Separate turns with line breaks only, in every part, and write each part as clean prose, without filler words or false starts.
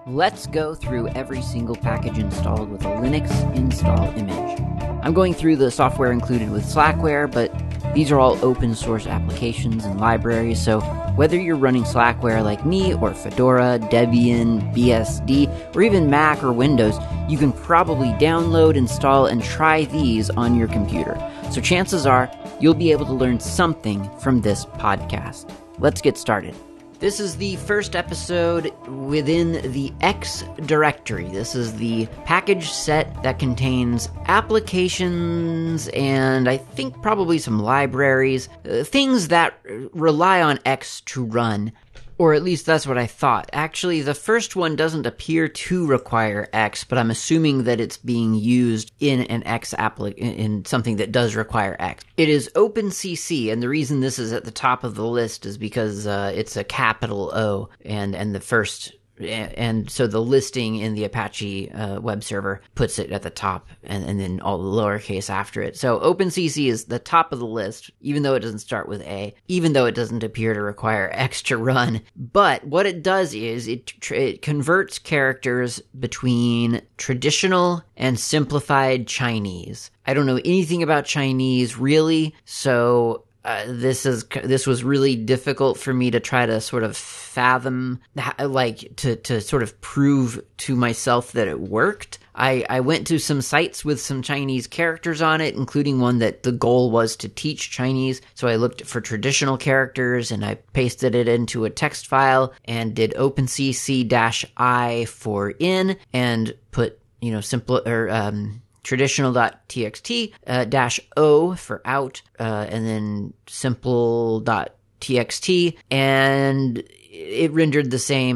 Let's go through every single package installed with a Linux install image. I'm going through the software included with Slackware, but these are all open source applications and libraries, so whether you're running Slackware like me, or Fedora, Debian, BSD, or even Mac or Windows, you can probably download, install, and try these on your computer. So chances are, you'll be able to learn something from this podcast. Let's get started. This is the first episode within the X directory. This is the package set that contains applications and I think probably some libraries, things that rely on X to run. Or at least that's what I thought. Actually, the first one doesn't appear to require X, but I'm assuming that it's being used in an X in something that does require X. It is OpenCC, and the reason this is at the top of the list is because it's a capital O, and the first. And so the listing in the Apache web server puts it at the top and then all the lowercase after it. So OpenCC is the top of the list, even though it doesn't start with A, even though it doesn't appear to require X to run. But what it does is it converts characters between traditional and simplified Chinese. I don't know anything about Chinese, really, so this was really difficult for me to try to sort of fathom, to sort of prove to myself that it worked. I went to some sites with some Chinese characters on it, including one that the goal was to teach Chinese. So I looked for traditional characters and I pasted it into a text file and did OpenCC-I for in and put, simple or traditional.txt -o for out, and then simple.txt, and it rendered the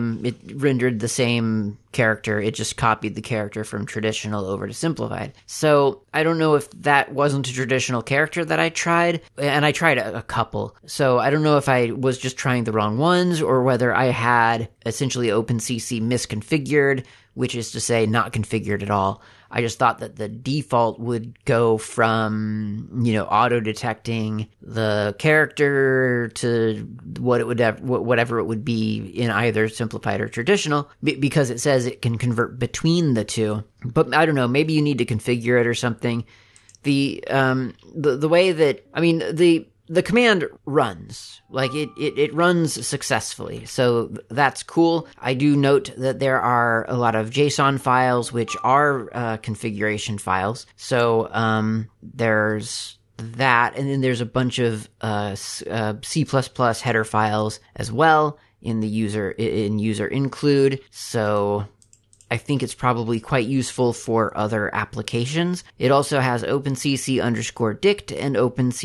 same character. It just copied the character from traditional over to simplified. So I don't know if that wasn't a traditional character that I tried, and I tried a couple. So I don't know if I was just trying the wrong ones or whether I had essentially OpenCC misconfigured, which is to say not configured at all. I just thought that the default would go from, auto-detecting the character to whatever it would be in either simplified or traditional, because it says it can convert between the two. But I don't know, maybe you need to configure it or something. The way that, the command runs, it runs successfully, so that's cool. I do note that there are a lot of JSON files, which are configuration files, so there's that, and then there's a bunch of C++ header files as well in the user include, so I think it's probably quite useful for other applications. It also has OpenCC_dict and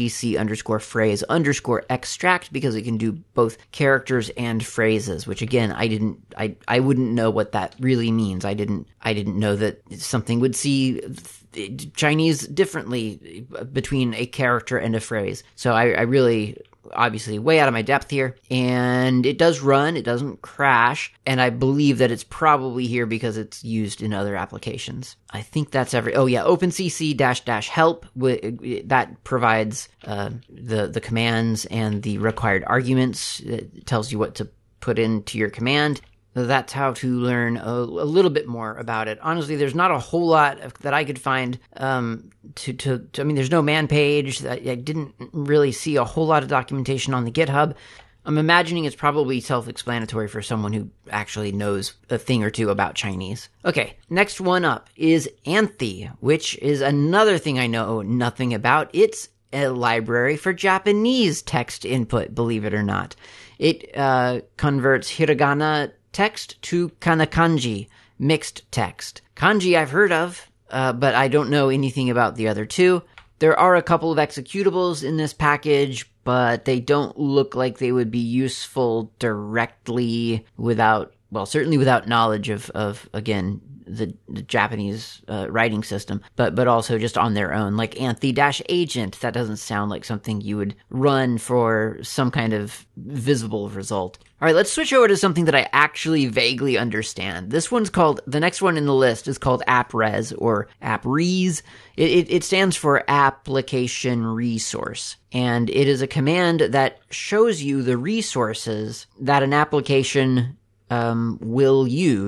OpenCC_phrase_extract because it can do both characters and phrases, which again, I wouldn't know what that really means. I didn't know that something would see Chinese differently between a character and a phrase. So I really, obviously way out of my depth here, and it does run, it doesn't crash, and I believe that it's probably here because it's used in other applications. I think that's OpenCC-help, that provides the commands and the required arguments. It tells you what to put into your command. That's how to learn a little bit more about it. Honestly, there's not a whole lot that I could find there's no man page. I didn't really see a whole lot of documentation on the GitHub. I'm imagining it's probably self-explanatory for someone who actually knows a thing or two about Chinese. Okay, next one up is Anthy, which is another thing I know nothing about. It's a library for Japanese text input, believe it or not. It converts hiragana text to kanakanji, mixed text. Kanji I've heard of, but I don't know anything about the other two. There are a couple of executables in this package, but they don't look like they would be useful directly certainly without knowledge of again, the Japanese writing system, but also just on their own, like Anthy-agent. That doesn't sound like something you would run for some kind of visible result. All right, let's switch over to something that I actually vaguely understand. The next one in the list is called AppRes or AppRes. It stands for Application Resource, and it is a command that shows you the resources that an application will use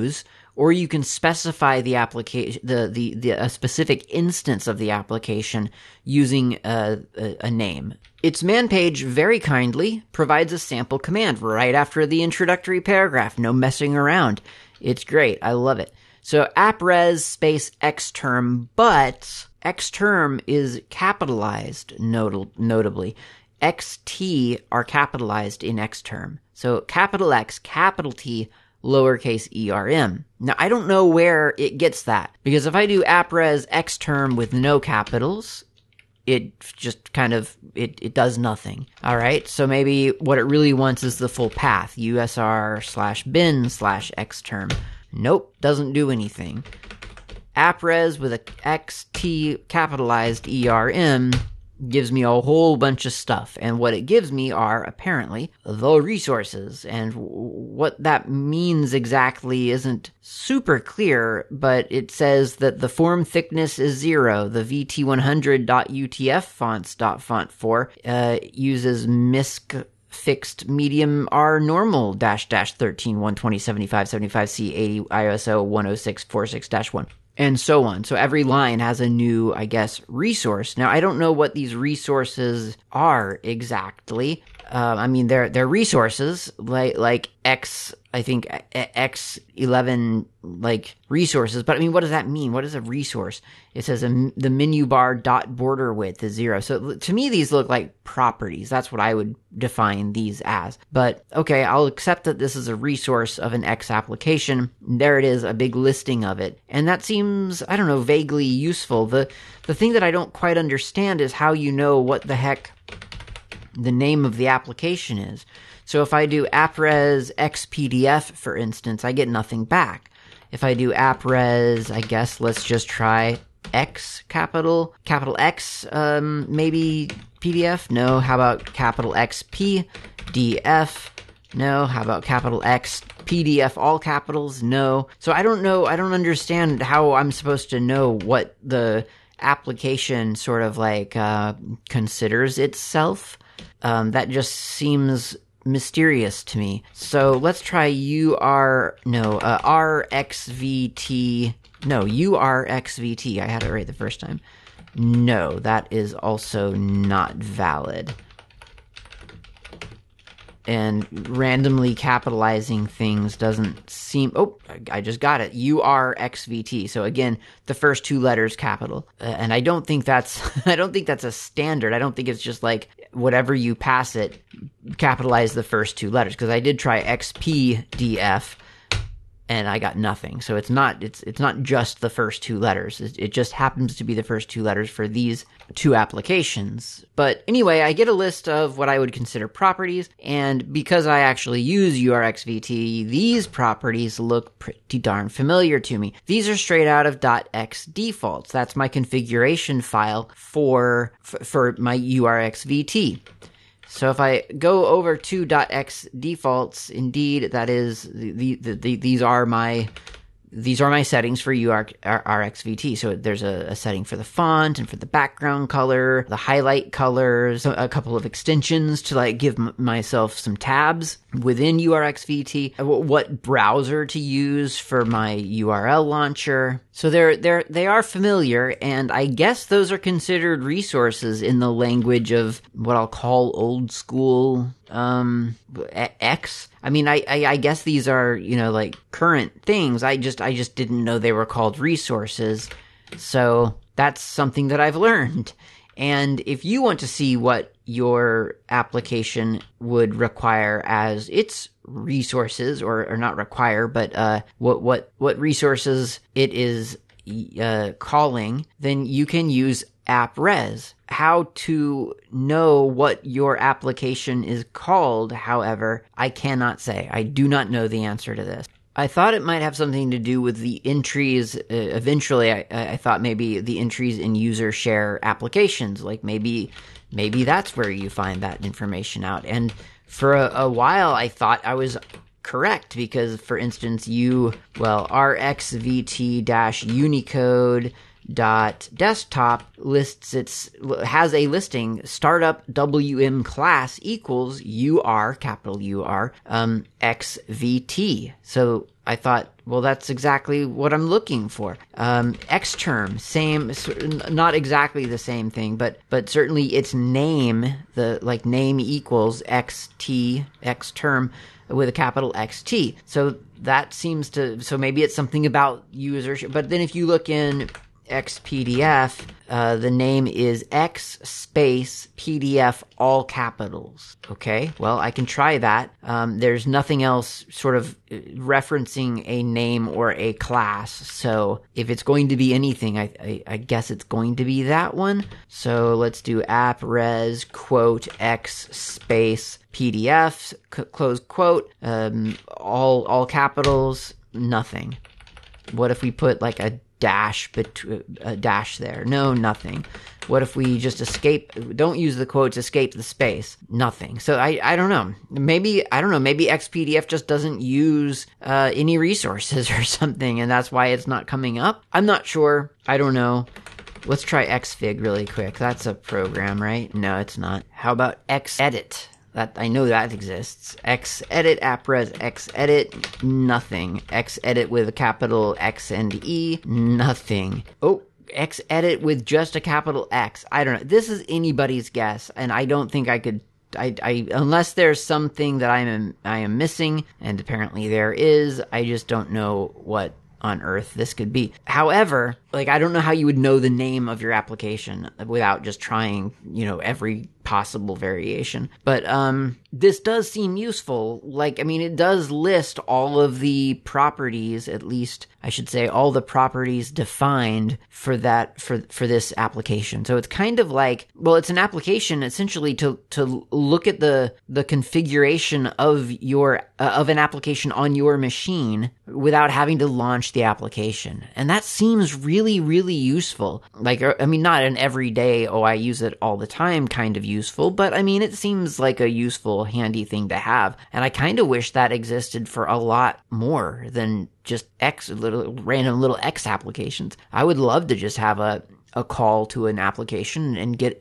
or you can specify the application, a specific instance of the application using a name. Its man page very kindly provides a sample command right after the introductory paragraph. No messing around. It's great. I love it. So apres space xterm, but xterm is capitalized notably. XT are capitalized in xterm. So capital X, capital T, lowercase erm. Now, I don't know where it gets that, because if I do apres xterm with no capitals, it just kind of, it does nothing. All right, so maybe what it really wants is the full path, usr/bin/xterm. Nope, doesn't do anything. Apres with a xt capitalized erm gives me a whole bunch of stuff, and what it gives me are, apparently, the resources, and what that means exactly isn't super clear, but it says that the form thickness is 0, the vt100.utf fonts.font4 uses MISC fixed medium R normal --13 120 75 75 C80 ISO 106 46-1 and so on. So every line has a new, I guess, resource. Now, I don't know what these resources are exactly. I mean, they're resources like X, I think X11 like resources. But I mean, what does that mean? What is a resource? It says the menu bar dot border width is 0. So to me, these look like properties. That's what I would define these as. But okay, I'll accept that this is a resource of an X application. There it is, a big listing of it. And that seems, I don't know, vaguely useful. The thing that I don't quite understand is how you know what the heck the name of the application is. So if I do apres xpdf, for instance, I get nothing back. If I do apres, I guess let's just try X capital X, maybe PDF? No. How about capital X PDF? No. How about capital X PDF all capitals? No. So I don't know, I don't understand how I'm supposed to know what the application sort of like considers itself. That just seems mysterious to me. So let's try RXVT. No, URXVT. I had it right the first time. No, that is also not valid. And randomly capitalizing things doesn't seem... Oh, I just got it. URXVT. So again, the first two letters capital. And I don't think that's a standard. I don't think it's just like whatever you pass it, capitalize the first two letters. Because I did try XPDF and I got nothing. So it's not just the first two letters. It just happens to be the first two letters for these two applications. But anyway, I get a list of what I would consider properties, and because I actually use URXVT, these properties look pretty darn familiar to me. These are straight out of .x defaults. That's my configuration file for my URXVT. So if I go over to .x defaults, indeed, that is these are my settings for URXVT. So there's a setting for the font and for the background color, the highlight colors, a couple of extensions to like give myself some tabs within URXVT, what browser to use for my URL launcher. So they are familiar, and I guess those are considered resources in the language of what I'll call old school X. I mean, I guess these are, like current things. I just didn't know they were called resources. So that's something that I've learned. And if you want to see what your application would require as its resources, or not require, but what resources it is calling, then you can use apres. How to know what your application is called, however, I cannot say. I do not know the answer to this. I thought it might have something to do with the entries. Eventually, I thought maybe the entries in user share applications, like maybe that's where you find that information out. And for a while, I thought I was correct, because, for instance, RXVT-Unicode .desktop has a listing, startup WM class equals UR, capital UR, XVT. So I thought, well, that's exactly what I'm looking for. Xterm, same, not exactly the same thing, but certainly its name, name equals XT, Xterm, with a capital XT. So that seems to, so maybe it's something about usership. But then if you look in XPDF, the name is X space PDF all capitals. Okay, well, I can try that. There's nothing else sort of referencing a name or a class. So if it's going to be anything, I guess it's going to be that one. So let's do apres quote X space PDF, close quote, all capitals, nothing. What if we put like a dash there? No, nothing. What if we just don't use the quotes, escape the space? Nothing. So I don't know. Maybe XPDF just doesn't use any resources or something, and that's why it's not coming up. I'm not sure. I don't know. Let's try Xfig really quick. That's a program, right? No, it's not. How about Xedit? That I know that exists. Xedit, apres, Xedit, nothing. Xedit with a capital X and E, nothing. Oh, Xedit with just a capital X. I don't know. This is anybody's guess, and I don't think I could. I unless there's something that I am missing, and apparently there is. I just don't know what on earth this could be. However, I don't know how you would know the name of your application without just trying, every possible variation. But this does seem useful. It does list all of the properties, at least I should say all the properties defined for this application. So it's kind of it's an application essentially to look at the configuration of an application on your machine without having to launch the application. And that seems really, really useful. Not an everyday, I use it all the time kind of useful, but it seems like a useful, handy thing to have. And I kind of wish that existed for a lot more than just random little X applications. I would love to just have a call to an application and get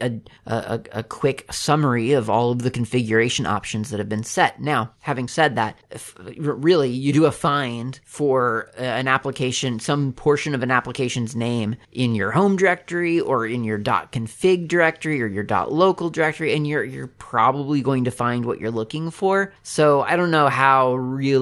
a quick summary of all of the configuration options that have been set. Now, having said that, really, you do a find for an application, some portion of an application's name in your home directory or in your .config directory or your .local directory, and you're probably going to find what you're looking for. So I don't know how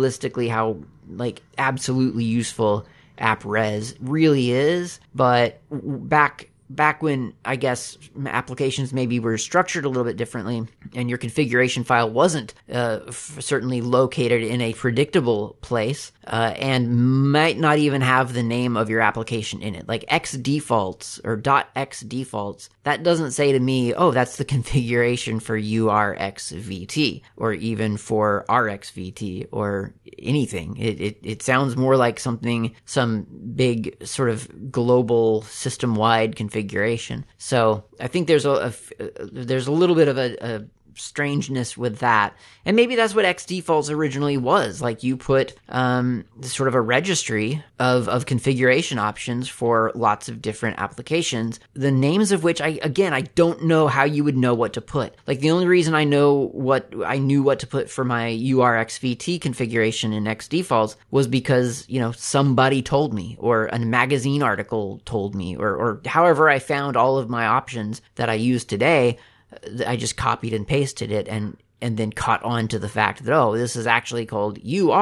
absolutely useful AppRes really is, but back when I guess applications maybe were structured a little bit differently and your configuration file wasn't certainly located in a predictable place and might not even have the name of your application in it, like xdefaults or .xdefaults, that doesn't say to me, oh, that's the configuration for urxvt or even for rxvt or anything. It sounds more like some big sort of global system-wide configuration. So I think there's a little bit of a strangeness with that. And maybe that's what Xdefaults originally was. You put sort of a registry of configuration options for lots of different applications, the names of which I don't know how you would know what to put. The only reason I knew what to put for my urxvt configuration in Xdefaults was because, somebody told me, or a magazine article told me, or however I found all of my options that I use today. I just copied and pasted it and then caught on to the fact that, this is actually called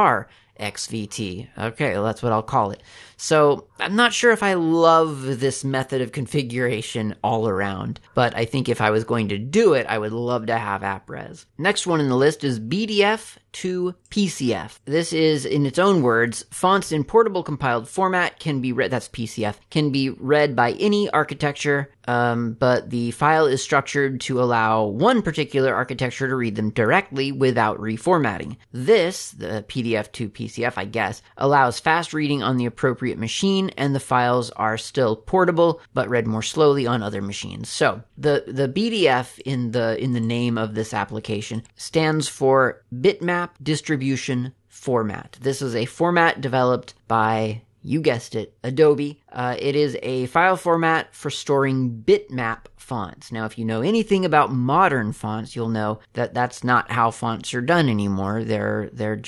urxvt. Okay, well, that's what I'll call it. So I'm not sure if I love this method of configuration all around, but I think if I was going to do it, I would love to have AppRes. Next one in the list is BDF to PCF. This is, in its own words, fonts in portable compiled format can be read, that's PCF, can be read by any architecture, but the file is structured to allow one particular architecture to read them directly without reformatting. This, the PDF to PCF, I guess, allows fast reading on the appropriate machine, and the files are still portable, but read more slowly on other machines. So, the BDF in the name of this application stands for Bitmap Distribution Format. This is a format developed by, you guessed it, Adobe. It is a file format for storing bitmap fonts. Now, if you know anything about modern fonts, you'll know that that's not how fonts are done anymore. They're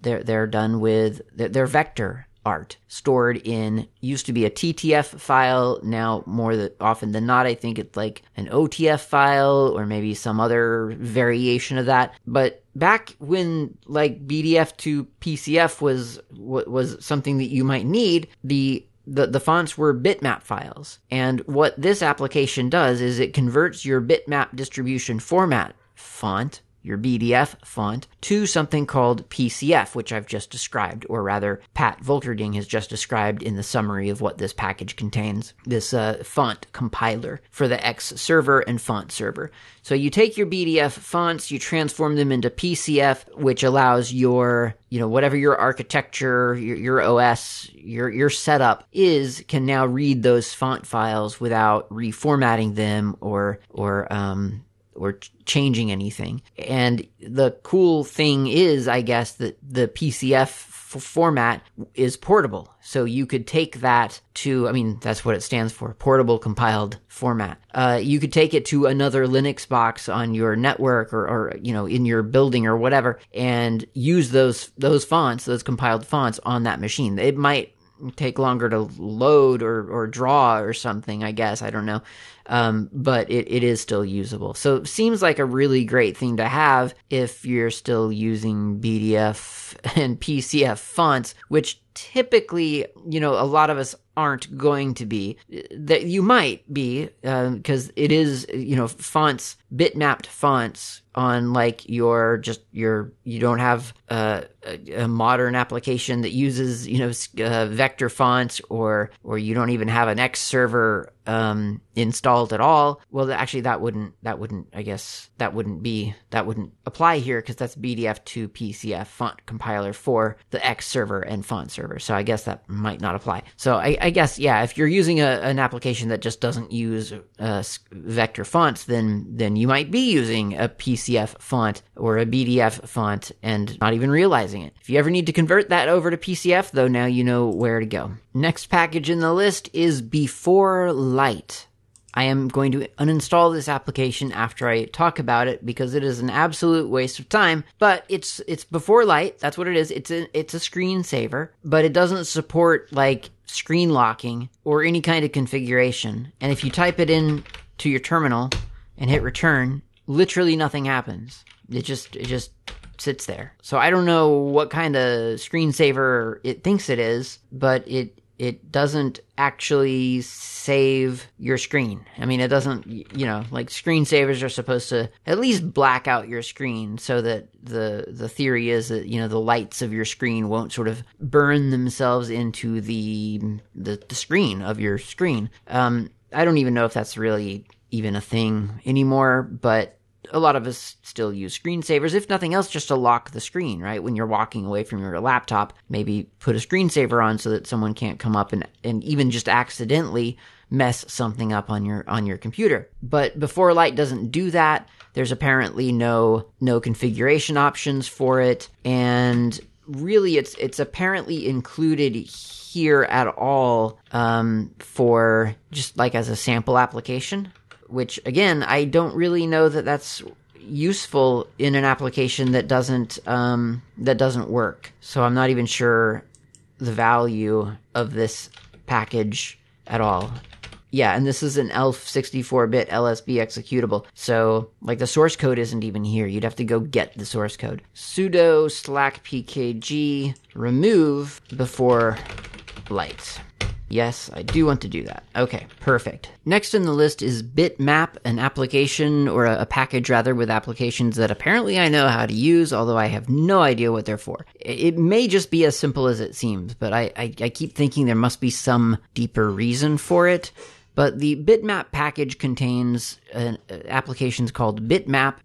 They're done with they're vector art stored in, used to be a TTF file. Now more often than not, I think it's like an OTF file or maybe some other variation of that. But back when like BDF to PCF was something that you might need, the fonts were bitmap files. And what this application does is it converts your bitmap distribution format font, your BDF font, to something called PCF, which I've just described, or rather, Pat Volkerding has just described in the summary of what this package contains, this font compiler for the X server and font server. So you take your BDF fonts, you transform them into PCF, which allows your, whatever your architecture, your OS, your setup is, can now read those font files without reformatting them or changing anything. And the cool thing is, I guess, that the PCF format is portable. So you could take that to, that's what it stands for, portable compiled format. You could take it to another Linux box on your network or in your building or whatever, and use those fonts, those compiled fonts on that machine. It might take longer to load or draw or something, I guess. I don't know. But it is still usable. So it seems like a really great thing to have if you're still using BDF and PCF fonts, which typically, a lot of us aren't going to be. That you might be, because it is, fonts, bitmapped fonts on like you don't have a modern application that uses, vector fonts, or you don't even have an X server installed at all. Well, actually that wouldn't apply here, because that's BDF to PCF font compiler for the X server and font server. So I guess that might not apply. So I guess, yeah, if you're using an application that just doesn't use vector fonts, then you might be using a PCF font or a BDF font and not even realizing it. If you ever need to convert that over to PCF, though, now you know where to go. Next package in the list is Before Light. I am going to uninstall this application after I talk about it, because it is an absolute waste of time. But it's Before Light. That's what it is. It's a screensaver, but it doesn't support like screen locking or any kind of configuration. And if you type it in to your terminal and hit return, literally nothing happens. It just sits there. So I don't know what kind of screensaver it thinks it is, but it doesn't actually save your screen. It doesn't, like screensavers are supposed to at least black out your screen, so that the theory is that, the lights of your screen won't sort of burn themselves into the screen of your screen. I don't even know if that's really even a thing anymore, but a lot of us still use screensavers, if nothing else, just to lock the screen, right? When you're walking away from your laptop, maybe put a screensaver on so that someone can't come up and even just accidentally mess something up on your computer. But Before Light doesn't do that. There's apparently no configuration options for it, and really it's apparently included here at all for just like as a sample application, which again, I don't really know that that's useful in an application that doesn't work. So I'm not even sure the value of this package at all. Yeah, and this is an ELF 64-bit LSB executable. So, like, the source code isn't even here. You'd have to go get the source code. Sudo /pkg remove Before Light. Yes, I do want to do that. Okay, perfect. Next in the list is Bitmap, an application, or a package rather, with applications that apparently I know how to use, although I have no idea what they're for. It may just be as simple as it seems, but I keep thinking there must be some deeper reason for it. But the Bitmap package contains applications called Bitmap,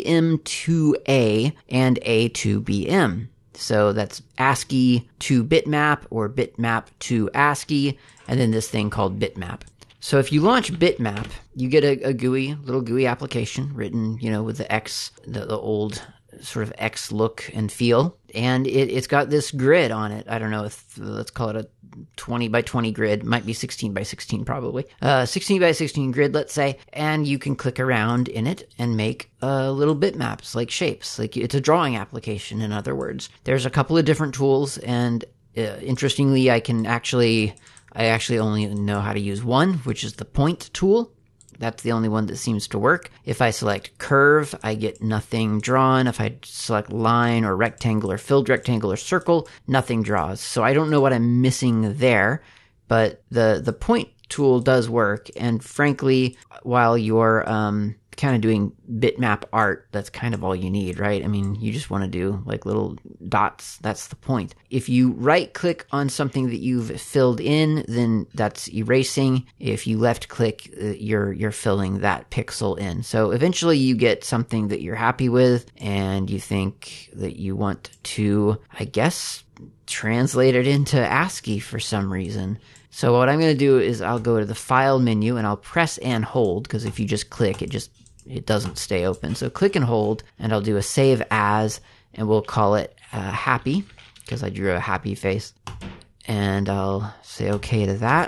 BM2A, and A2BM. So that's ASCII to bitmap or bitmap to ASCII, and then this thing called bitmap. So if you launch bitmap, you get a little GUI application written, with the X, the old sort of X look and feel. And it's got this grid on it. I don't know if, let's call it a 20 by 20 grid. Might be 16 by 16 probably. 16 by 16 grid, let's say. And you can click around in it and make little bitmaps, like shapes. Like it's a drawing application, in other words. There's a couple of different tools, and interestingly, I actually only know how to use one, which is the point tool. That's the only one that seems to work. If I select curve, I get nothing drawn. If I select line or rectangle or filled rectangle or circle, nothing draws. So I don't know what I'm missing there, but the point tool does work. And frankly, while you're kind of doing bitmap art, that's kind of all you need, right? I mean, you just want to do like little dots. That's the point. If you right click on something that you've filled in, then that's erasing. If you left click, you're filling that pixel in. So eventually you get something that you're happy with, and you think that you want to, I guess, translate it into ASCII for some reason. So what I'm going to do is I'll go to the file menu and I'll press and hold, because if you just click, it doesn't stay open. So click and hold, and I'll do a save as, and we'll call it happy, because I drew a happy face. And I'll say okay to that.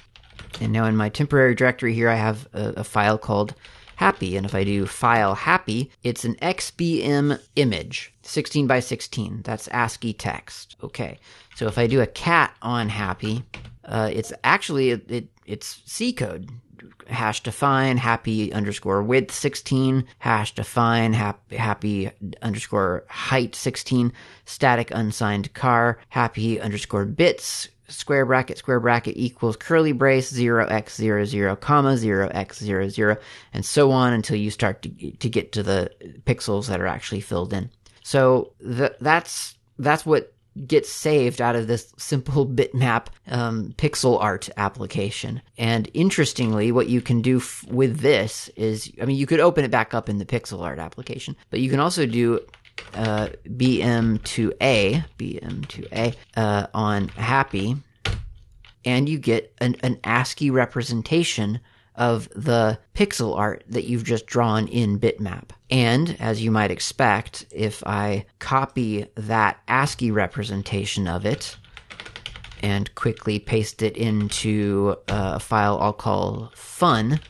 And now in my temporary directory here, I have a file called happy. And if I do file happy, it's an XBM image, 16 by 16. That's ASCII text. Okay. So if I do a cat on happy, it's actually, it's C code. Hash define happy underscore width 16, hash define happy underscore height 16, static unsigned car, happy underscore bits, square bracket equals curly brace 0x00 comma 0x00, and so on until you start to get to the pixels that are actually filled in. So that's what gets saved out of this simple bitmap pixel art application. And interestingly, what you can do with this is, I mean, you could open it back up in the pixel art application, but you can also do BM to A on happy, and you get an ASCII representation of the pixel art that you've just drawn in bitmap. And as you might expect, if I copy that ASCII representation of it and quickly paste it into a file I'll call fun,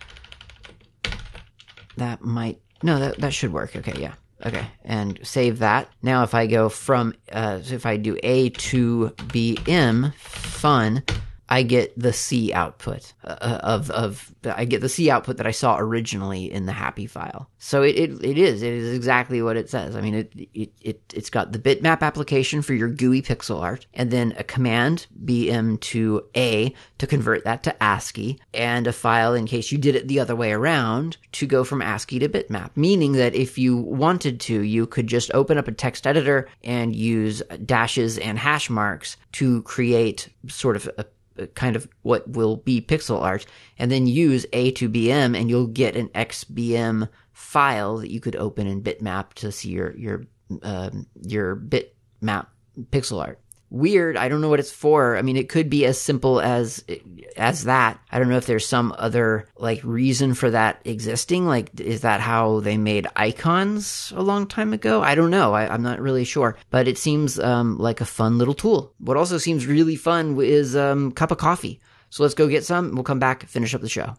that should work. Okay, yeah. Okay, and save that. Now if I go from, if I do A to BM fun, I get the C output I get the C output that I saw originally in the happy file. So it is exactly what it says. I mean, it's got the bitmap application for your GUI pixel art, and then a command BM to A to convert that to ASCII, and a file in case you did it the other way around to go from ASCII to bitmap. Meaning that if you wanted to, you could just open up a text editor and use dashes and hash marks to create sort of a kind of what will be pixel art, and then use A to BM, and you'll get an XBM file that you could open in bitmap to see your bitmap pixel art. Weird. I don't know what it's for. I mean, it could be as simple as that. I don't know if there's some other like reason for that existing. Like, is that how they made icons a long time ago? I don't know. I'm not really sure. But it seems like a fun little tool. What also seems really fun is cup of coffee. So let's go get some. We'll come back, finish up the show.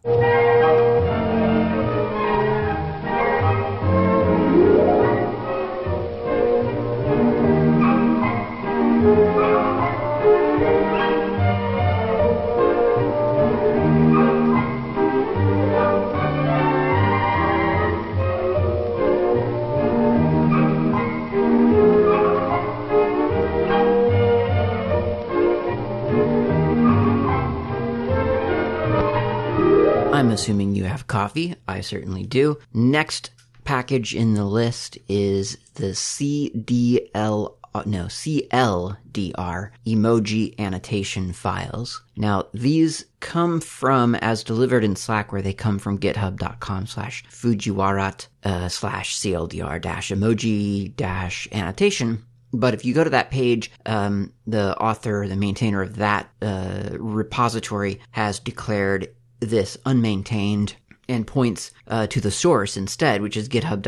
I'm assuming you have coffee. I certainly do. Next package in the list is the CLDR emoji annotation files. Now, these come from, as delivered in Slackware, they come from github.com/fujiwara/emoji-annotation. But if you go to that page, the author, the maintainer of that repository has declared this unmaintained and points to the source instead, which is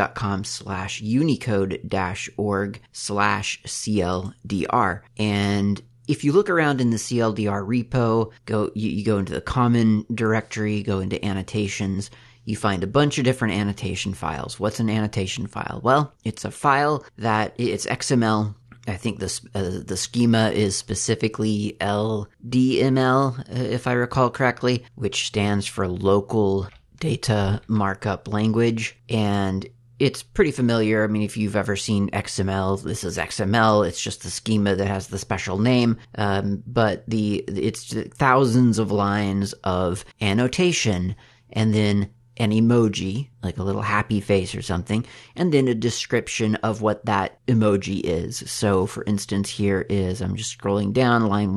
github.com/unicode-org/CLDR. And if you look around in the CLDR repo, you go into the common directory, go into annotations, you find a bunch of different annotation files. What's an annotation file? Well, it's a file that it's XML. I think the schema is specifically LDML, if I recall correctly, which stands for Local Data Markup Language. And it's pretty familiar. I mean, if you've ever seen XML, this is XML. It's just the schema that has the special name. But it's thousands of lines of annotation, and then an emoji, like a little happy face or something, and then a description of what that emoji is. So, for instance, here is, I'm just scrolling down, line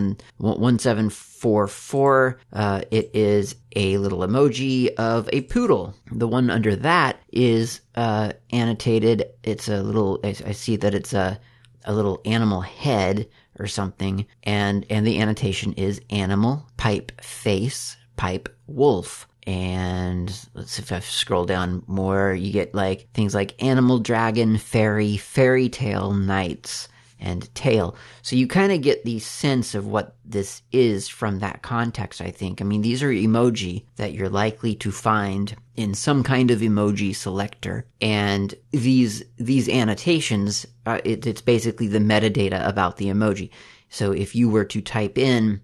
1744. It is a little emoji of a poodle. The one under that is annotated. It's a little, I see that it's a little animal head or something, and the annotation is animal, pipe face, pipe wolf. And let's see if I scroll down more, you get like things like animal, dragon, fairy, fairy tale, knights, and tail. So you kind of get the sense of what this is from that context, I think. I mean, these are emoji that you're likely to find in some kind of emoji selector. And these annotations, it's basically the metadata about the emoji. So if you were to type in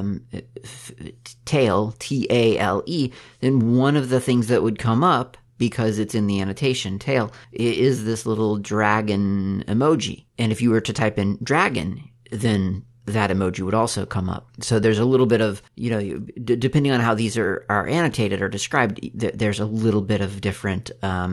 tail, T-A-L-E, then one of the things that would come up, because it's in the annotation, tail, is this little dragon emoji. And if you were to type in dragon, then that emoji would also come up. So there's a little bit of, depending on how these are annotated or described, there's a little bit of different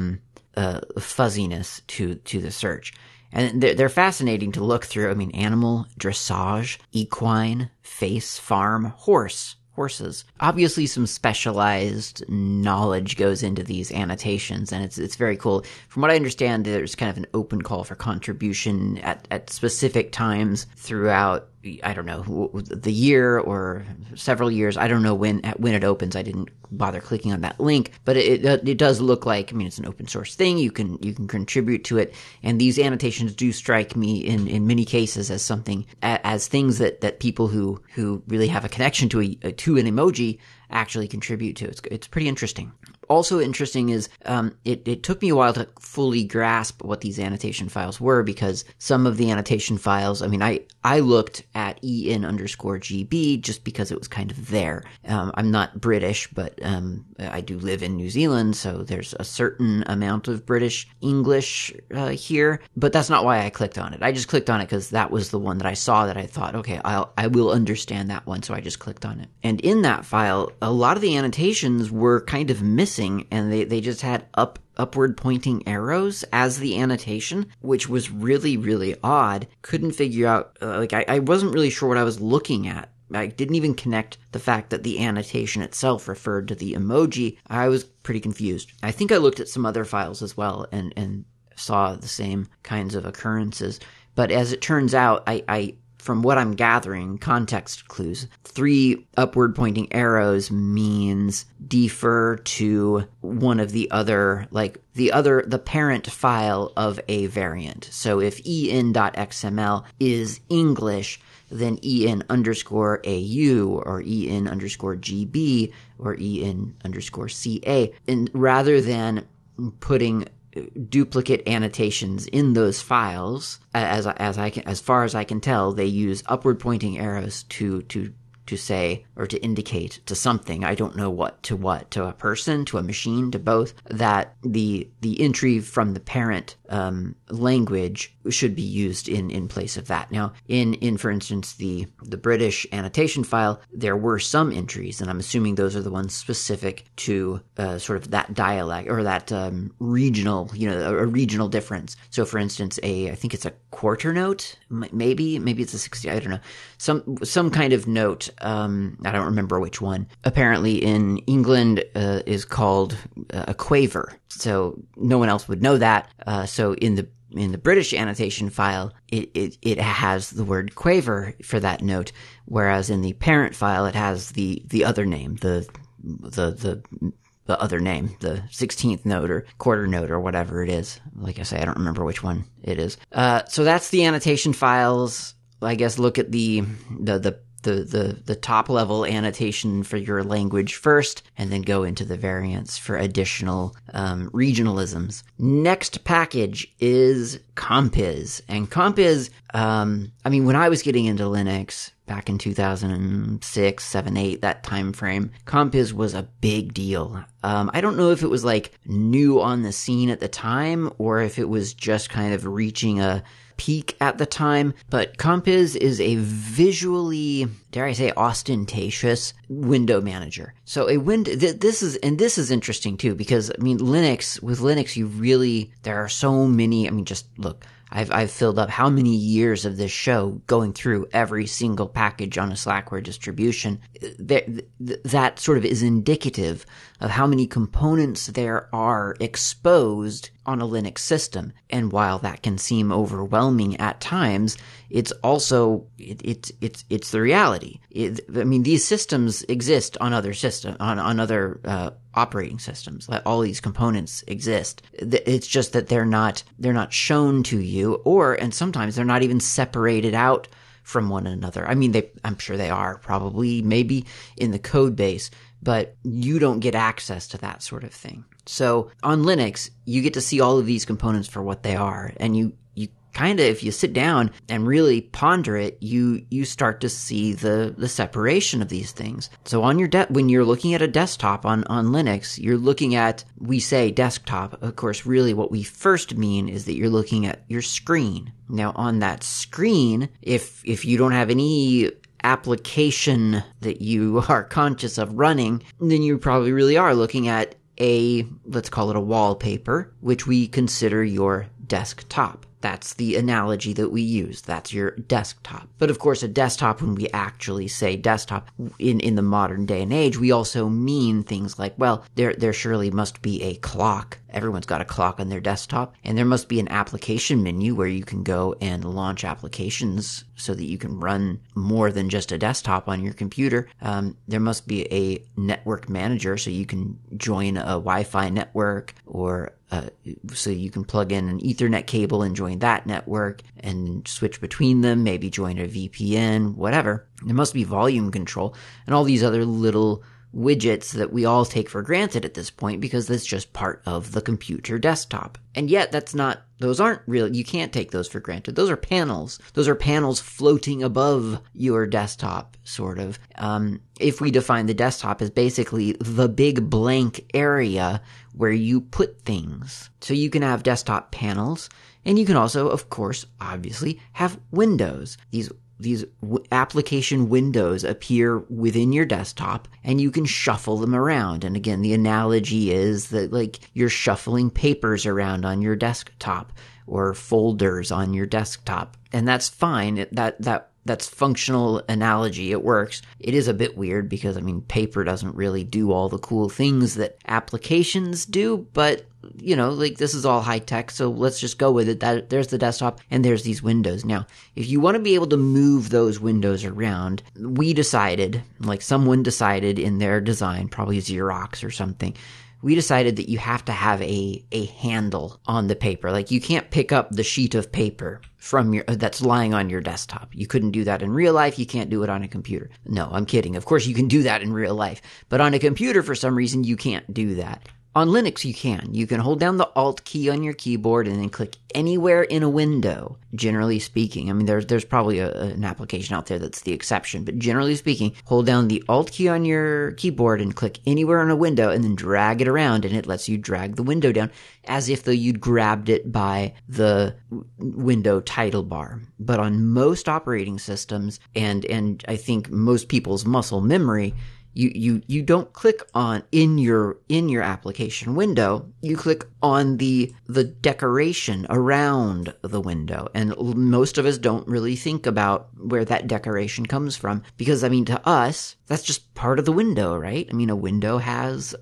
fuzziness to the search. And they're fascinating to look through. I mean, animal, dressage, equine, face, farm, horses. Obviously, some specialized knowledge goes into these annotations, and it's very cool. From what I understand, there's kind of an open call for contribution at specific times throughout, I don't know, the year or several years. I don't know when it opens. I didn't bother clicking on that link, but it does look like, I mean, it's an open source thing. You can contribute to it, and these annotations do strike me in many cases as something, as things that people who really have a connection to an emoji actually contribute to. It's pretty interesting. Also interesting is it took me a while to fully grasp what these annotation files were, because some of the annotation files, I mean, I looked at en_GB just because it was kind of there. I'm not British, but I do live in New Zealand, so there's a certain amount of British English here, but that's not why I clicked on it. I just clicked on it because that was the one that I saw that I thought, okay, I will understand that one, so I just clicked on it. And in that file, a lot of the annotations were kind of missing, and they just had upward pointing arrows as the annotation, which was really, really odd. Couldn't figure out, I wasn't really sure what I was looking at. I didn't even connect the fact that the annotation itself referred to the emoji. I was pretty confused. I think I looked at some other files as well and saw the same kinds of occurrences. But as it turns out, I from what I'm gathering, context clues, 3 upward pointing arrows means defer to one of the other, the parent file of a variant. So if en.xml is English, then en_au or en_gb or en_ca. And rather than putting duplicate annotations in those files, as far as I can tell, they use upward pointing arrows to say, or to indicate to something, I don't know what, to a person, to a machine, to both, that the entry from the parent language should be used in place of that. Now, in for instance, the British annotation file, there were some entries, and I'm assuming those are the ones specific to sort of that dialect, or that regional, a regional difference. So, for instance, I think it's a quarter note, maybe it's a 60, I don't know, some kind of note, I don't remember which one, apparently in England is called a quaver. So no one else would know that. So in the British annotation file, it has the word quaver for that note, whereas in the parent file it has the other name, the the other name, the 16th node or quarter node or whatever it is. Like I say, I don't remember which one it is. So that's the annotation files. I guess look at the top level annotation for your language first, and then go into the variants for additional regionalisms. Next package is Compiz. And Compiz, when I was getting into Linux back in 2006, 7, 8, that time frame, Compiz was a big deal. I don't know if it was like new on the scene at the time, or if it was just kind of reaching a peak at the time, but Compiz is a visually, dare I say, ostentatious window manager. So this is interesting too, because with Linux, there are so many, just look, I've filled up how many years of this show going through every single package on a Slackware distribution. That sort of is indicative of how many components there are exposed on a Linux system. And while that can seem overwhelming at times, it's also, it's the reality. These systems exist on other operating systems. Like all these components exist. It's just that they're not shown to you, and sometimes they're not even separated out from one another. I'm sure they are probably maybe in the code base, but you don't get access to that sort of thing. So on Linux, you get to see all of these components for what they are, and you kind of, if you sit down and really ponder it, you start to see the separation of these things. So on when you're looking at a desktop on Linux, you're looking at, we say desktop. Of course, really what we first mean is that you're looking at your screen. Now on that screen, if you don't have any application that you are conscious of running, then you probably really are looking at let's call it a wallpaper, which we consider your desktop. That's the analogy that we use. That's your desktop. But of course, a desktop, when we actually say desktop in the modern day and age, we also mean things like, well, there surely must be a clock. Everyone's got a clock on their desktop, and there must be an application menu where you can go and launch applications so that you can run more than just a desktop on your computer. There must be a network manager so you can join a Wi-Fi network, or so you can plug in an Ethernet cable and join that network and switch between them, maybe join a VPN, whatever. There must be volume control and all these other little widgets that we all take for granted at this point because that's just part of the computer desktop. And yet those aren't real. You can't take those for granted. Those are panels. Those are panels floating above your desktop, sort of. If we define the desktop as basically the big blank area where you put things. So you can have desktop panels, and you can also, of course, obviously, have windows. These application windows appear within your desktop, and you can shuffle them around. And again, the analogy is that like you're shuffling papers around on your desktop or folders on your desktop. And that's fine. That's functional analogy. It works. It is a bit weird because, paper doesn't really do all the cool things that applications do, but this is all high tech, so let's just go with it. There's the desktop and there's these windows. Now, if you want to be able to move those windows around, someone decided in their design, probably Xerox or something, we decided that you have to have a handle on the paper. Like you can't pick up the sheet of paper that's lying on your desktop. You couldn't do that in real life. You can't do it on a computer. No, I'm kidding. Of course you can do that in real life, but on a computer, for some reason, you can't do that. On Linux, you can. You can hold down the Alt key on your keyboard and then click anywhere in a window, generally speaking. There's probably an application out there that's the exception, but generally speaking, hold down the Alt key on your keyboard and click anywhere in a window and then drag it around, and it lets you drag the window down as if though you'd grabbed it by the window title bar. But on most operating systems, and I think most people's muscle memory, you don't click on in your application window. You click on the decoration around the window, and most of us don't really think about where that decoration comes from because to us that's just part of the window, right? A window has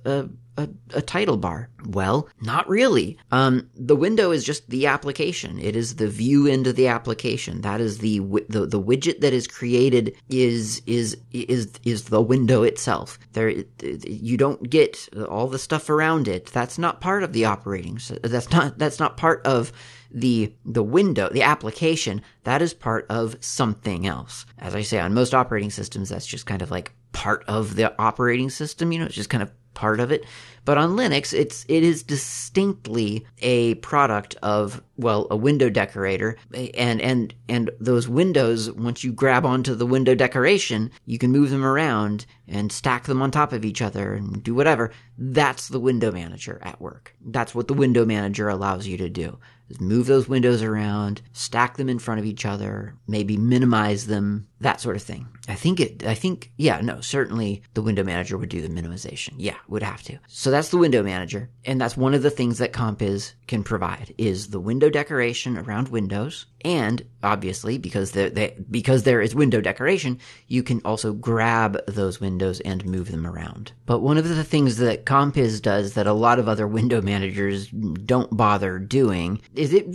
a title bar? Well, not really. The window is just the application. It is the view into the application. That is the widget that is created is the window itself. You don't get all the stuff around it. That's not part of the operating. That's not part of the window, the application. That is part of something else. As I say, on most operating systems, that's just kind of like part of the operating system. It's just kind of part of it. But on Linux, it is distinctly a product of, well, a window decorator. And those windows, once you grab onto the window decoration, you can move them around and stack them on top of each other and do whatever. That's the window manager at work. That's what the window manager allows you to do. Is move those windows around, stack them in front of each other, maybe minimize them, that sort of thing. Certainly the window manager would do the minimization. Yeah, would have to. So that's the window manager. And that's one of the things that Compiz can provide is the window decoration around windows. And obviously, because there is window decoration, you can also grab those windows and move them around. But one of the things that Compiz does that a lot of other window managers don't bother doing is it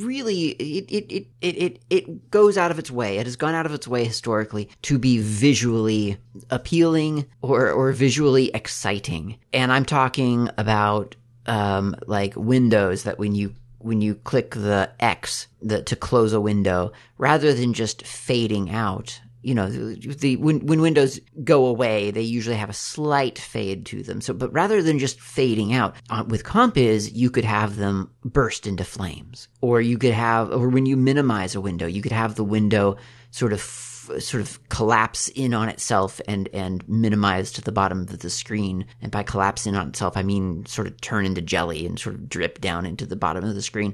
goes out of its way. It has gone out of its way historically to be visually appealing or visually exciting. And I'm talking about like windows that when you click the X to close a window, rather than just fading out, when windows go away, they usually have a slight fade to them. But rather than just fading out, with Compiz, you could have them burst into flames, or when you minimize a window, you could have the window sort of collapse in on itself and minimize to the bottom of the screen. And by collapse in on itself, I mean sort of turn into jelly and sort of drip down into the bottom of the screen.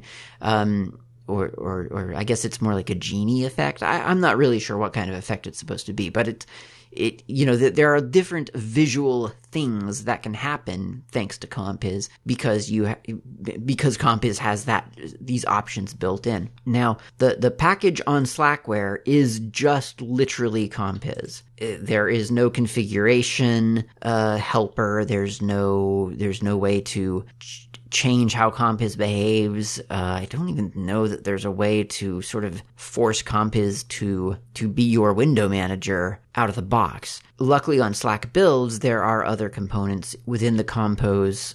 Or I guess it's more like a genie effect. I'm not really sure what kind of effect it's supposed to be, but there are different visual things that can happen thanks to Compiz because Compiz has these options built in. Now, the package on Slackware is just literally Compiz. There is no configuration helper. There's no way to change how Compiz behaves. I don't even know that there's a way to sort of force Compiz to be your window manager out of the box. Luckily on Slack builds, there are other components within the Compiz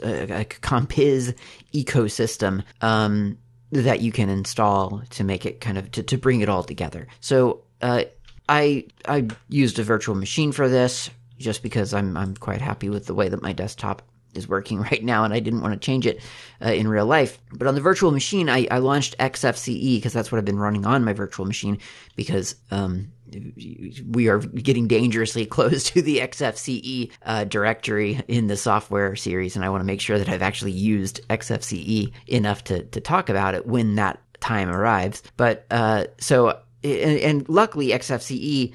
ecosystem that you can install to make it kind of, to bring it all together. So I used a virtual machine for this just because I'm quite happy with the way that my desktop is working right now, and I didn't want to change it in real life. But on the virtual machine, I launched XFCE because that's what I've been running on my virtual machine, because we are getting dangerously close to the XFCE directory in the software series, and I want to make sure that I've actually used XFCE enough to talk about it when that time arrives. But and luckily XFCE,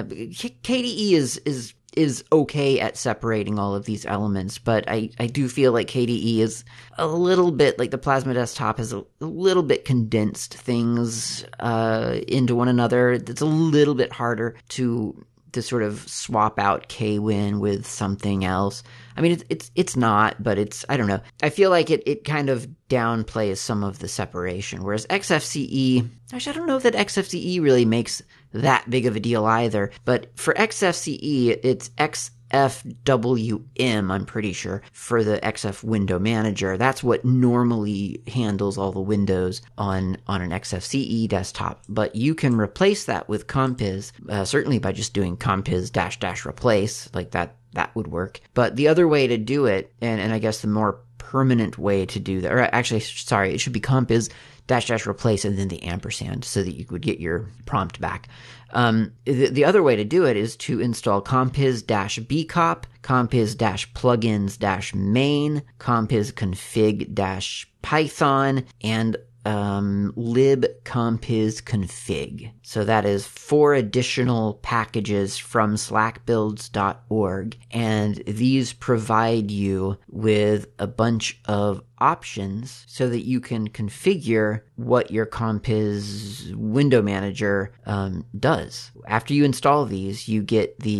KDE is okay at separating all of these elements, but I do feel like KDE is a little bit, like the Plasma Desktop has a little bit condensed things into one another. It's a little bit harder to sort of swap out KWin with something else. I mean, it's not, but I don't know. I feel like it kind of downplays some of the separation, whereas XFCE, actually, I don't know that XFCE really makes that big of a deal either, but for XFCE, it's XFWM, I'm pretty sure, for the XF window manager. That's what normally handles all the windows on an XFCE desktop, but you can replace that with Compiz, certainly by just doing Compiz -- replace, like that would work. But the other way to do it, and I guess the more permanent way to do that, or actually, sorry, it should be Compiz -- replace and then the ampersand so that you could get your prompt back. The other way to do it is to install Compiz -bcop, Compiz -plugins -main, Compiz config -python, and libcompiz config. So that is 4 additional packages from slackbuilds.org, and these provide you with a bunch of options so that you can configure what your Compiz window manager does. After you install these, you get the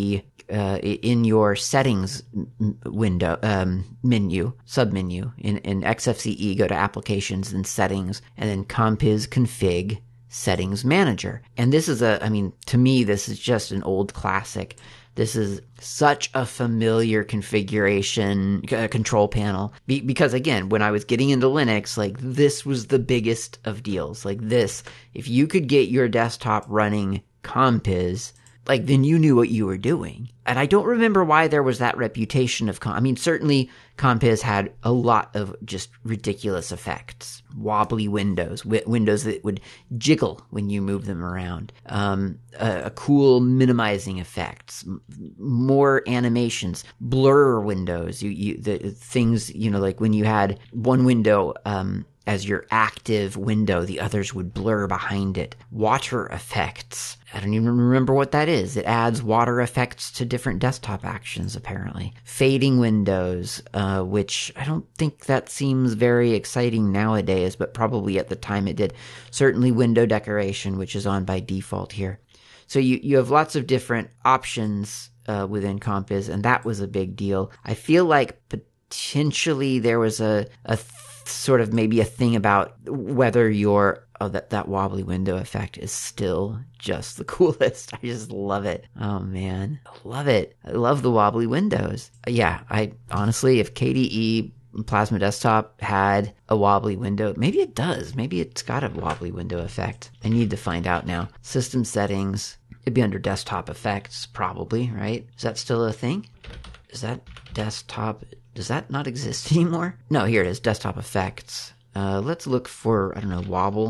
in your settings window, submenu in XFCE, go to applications and settings, and then Compiz config settings manager. And this is to me, this is just an old classic. This is such a familiar configuration control panel because, again, when I was getting into Linux, like, this was the biggest of deals. Like, this, if you could get your desktop running Compiz, like, then you knew what you were doing. And I don't remember why there was that reputation of certainly Compiz had a lot of just ridiculous effects. Wobbly windows, windows that would jiggle when you move them around. A cool minimizing effects, more animations, blur windows. The things, like when you had one window, as your active window, the others would blur behind it. Water effects. I don't even remember what that is. It adds water effects to different desktop actions, apparently. Fading windows, which I don't think that seems very exciting nowadays, but probably at the time it did. Certainly window decoration, which is on by default here. So you have lots of different options within Compiz, and that was a big deal. I feel like potentially there was sort of maybe a thing about whether that wobbly window effect is still just the coolest. I just love it. Oh man, I love it. I love the wobbly windows. Yeah, I honestly, if KDE Plasma Desktop had a wobbly window, maybe it does. Maybe it's got a wobbly window effect. I need to find out now. System settings. It'd be under desktop effects, probably, right? Is that still a thing? Is that desktop? Does that not exist anymore? No, here it is, desktop effects. Let's look for, wobble.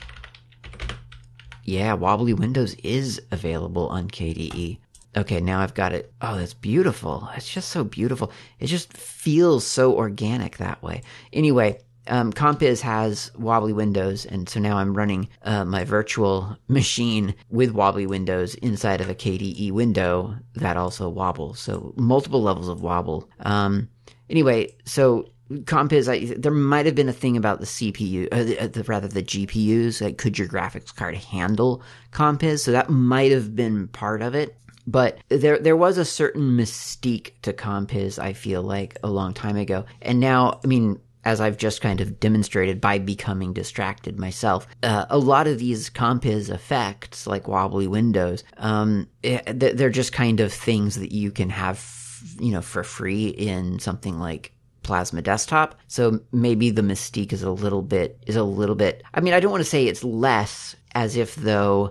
Yeah, wobbly windows is available on KDE. Okay, now I've got it. Oh, that's beautiful. It's just so beautiful. It just feels so organic that way. Anyway, Compiz has wobbly windows, and so now I'm running my virtual machine with wobbly windows inside of a KDE window that also wobbles. So multiple levels of wobble. Anyway, so Compiz, there might have been a thing about the CPU, the GPUs. Like, could your graphics card handle Compiz? So that might have been part of it. But there was a certain mystique to Compiz, I feel like, a long time ago. And now, as I've just kind of demonstrated by becoming distracted myself, a lot of these Compiz effects, like wobbly windows, they're just kind of things that you can have, for free in something like Plasma Desktop. So maybe the mystique is a little bit, I don't want to say it's less, as if though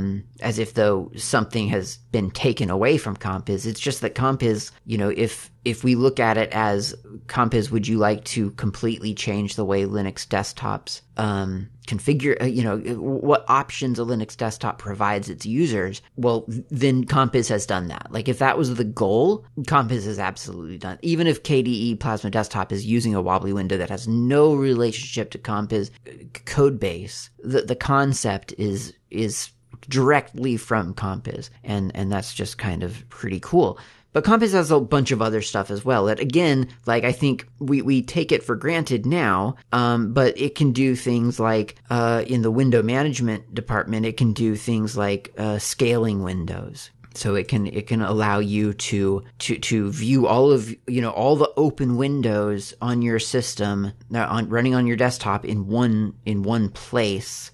something has been taken away from Compiz. It's just that Compiz, if we look at it as Compiz, would you like to completely change the way Linux desktops configure, what options a Linux desktop provides its users? Well, then Compiz has done that. Like, if that was the goal, Compiz has absolutely done. Even if KDE Plasma Desktop is using a wobbly window that has no relationship to Compiz code base, the concept is directly from Compiz, and that's just kind of pretty cool. But Compiz has a bunch of other stuff as well that, again, like, I think we take it for granted now, but it can do things like, in the window management department, it can do things like scaling windows. So it can allow you to view all of, all the open windows on your system, running on your desktop in one place,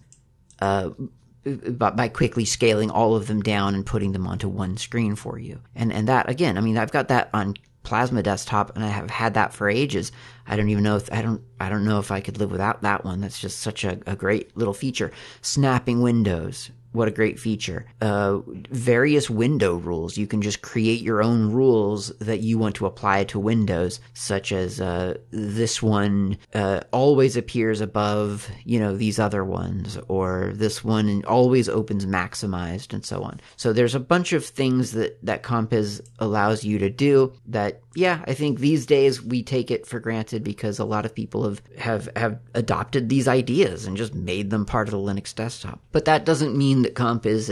by quickly scaling all of them down and putting them onto one screen for you. And that, again, I've got that on Plasma Desktop, and I have had that for ages. I don't even know if I don't know if I could live without that one. That's just such a great little feature. Snapping windows. What a great feature. Various window rules. You can just create your own rules that you want to apply to windows, such as this one always appears above, these other ones, or this one always opens maximized, and so on. So there's a bunch of things that Compiz allows you to do that, yeah, I think these days we take it for granted because a lot of people have adopted these ideas and just made them part of the Linux desktop. But that doesn't mean that Compiz is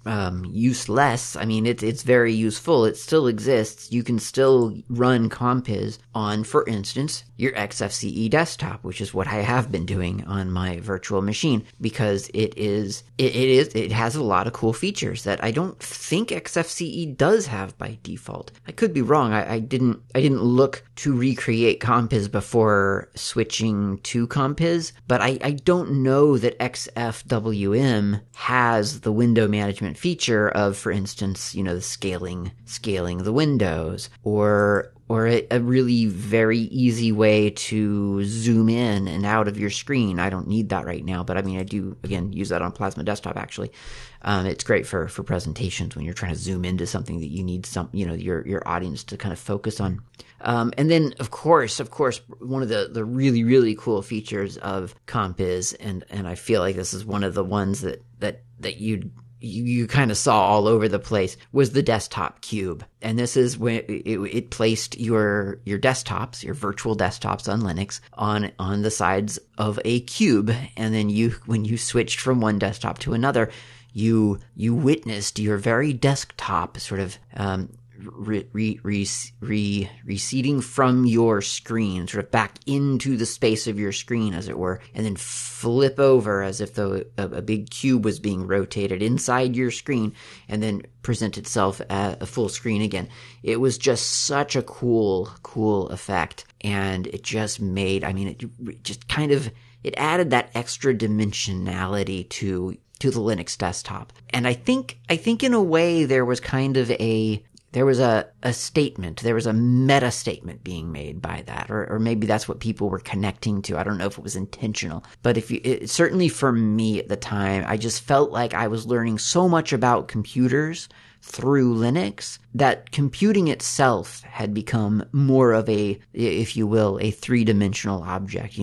useless. I mean, it's very useful. It still exists. You can still run Compiz on, for instance, your XFCE desktop, which is what I have been doing on my virtual machine, because it has a lot of cool features that I don't think XFCE does have by default. I could be wrong. I didn't look to recreate Compiz before switching to Compiz, but I don't know that XFWM has the window management feature of, for instance, the scaling the windows, or a really very easy way to zoom in and out of your screen. I don't need that right now, but I mean, I do, again, use that on Plasma Desktop, actually. It's great for presentations when you're trying to zoom into something that you need your audience to kind of focus on. And then, of course, one of the really, really cool features of Compiz, and I feel like this is one of the ones that you kind of saw all over the place, was the desktop cube. And this is when it placed your desktops, your virtual desktops on Linux, on the sides of a cube. And then when you switched from one desktop to another, you witnessed your very desktop sort of receding from your screen, sort of back into the space of your screen, as it were, and then flip over as if though a big cube was being rotated inside your screen, and then present itself at a full screen again. It was just such a cool effect, and it just made, it just kind of, it added that extra dimensionality to the Linux desktop. And I think in a way there was kind of a statement, there was a meta statement being made by that, or maybe that's what people were connecting to. I don't know if it was intentional, but certainly for me at the time, I just felt like I was learning so much about computers through Linux that computing itself had become more of a, if you will, a three-dimensional object.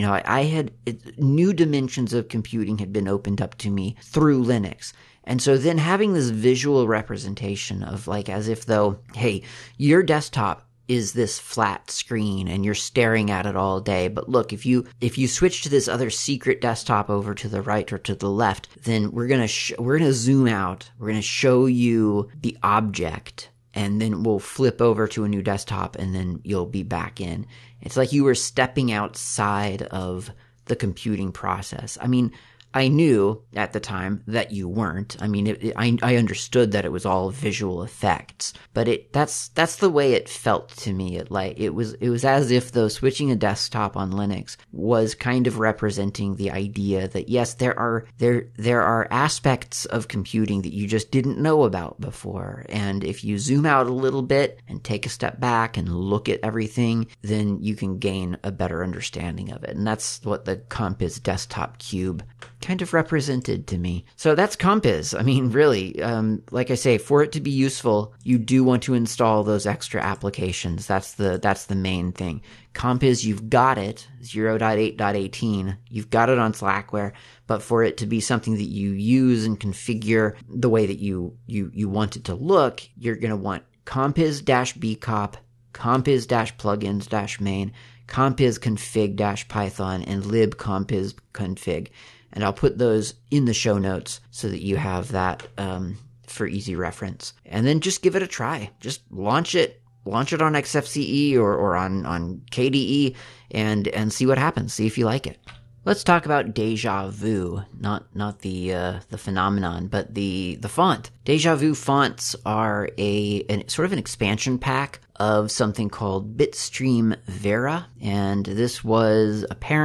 New dimensions of computing had been opened up to me through Linux. And so then having this visual representation of, like, as if though, hey, your desktop is this flat screen and you're staring at it all day. But look, if you switch to this other secret desktop over to the right or to the left, then we're going to zoom out. We're going to show you the object, and then we'll flip over to a new desktop, and then you'll be back in. It's like you were stepping outside of the computing process. I mean, I knew at the time that you weren't. I mean, I understood that it was all visual effects, but that's the way it felt to me. It was as if though switching a desktop on Linux was kind of representing the idea that yes, there are aspects of computing that you just didn't know about before, and if you zoom out a little bit and take a step back and look at everything, then you can gain a better understanding of it. And that's what the Compiz desktop cube kind of represented to me. So that's Compiz. I mean, really, like I say, for it to be useful, you do want to install those extra applications. That's the main thing. Compiz, you've got it, 0.8.18. You've got it on Slackware, but for it to be something that you use and configure the way that you want it to look, you're going to want compiz-bcop, compiz-plugins-main, compiz-config-python, and libcompiz-config. And I'll put those in the show notes so that you have that for easy reference. And then just give it a try. Just launch it on XFCE or on KDE and see what happens. See if you like it. Let's talk about Deja Vu, not the phenomenon, but the font. Deja Vu fonts are a sort of an expansion pack of something called Bitstream Vera, and this was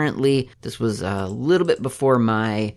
a little bit before my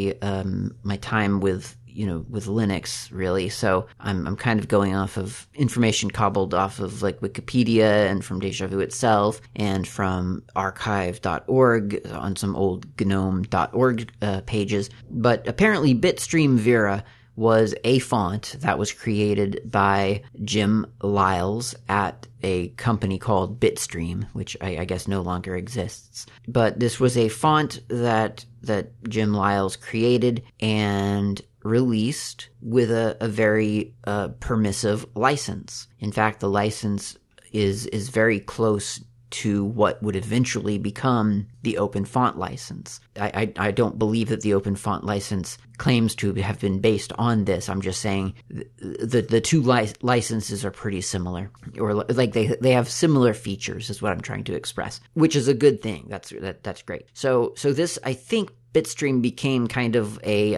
time with Linux, really. So I'm kind of going off of information cobbled off of like Wikipedia and from Deja Vu itself and from archive.org on some old gnome.org pages. But apparently Bitstream Vera was a font that was created by Jim Lyles at a company called Bitstream, which I guess no longer exists. But this was a font that Jim Lyles created and released with a very permissive license. In fact, the license is very close to what would eventually become the Open Font license. I don't believe that the Open Font license claims to have been based on this. I'm just saying the two licenses are pretty similar, or like they have similar features is what I'm trying to express, which is a good thing. That's great. So this, I think, Bitstream became kind of a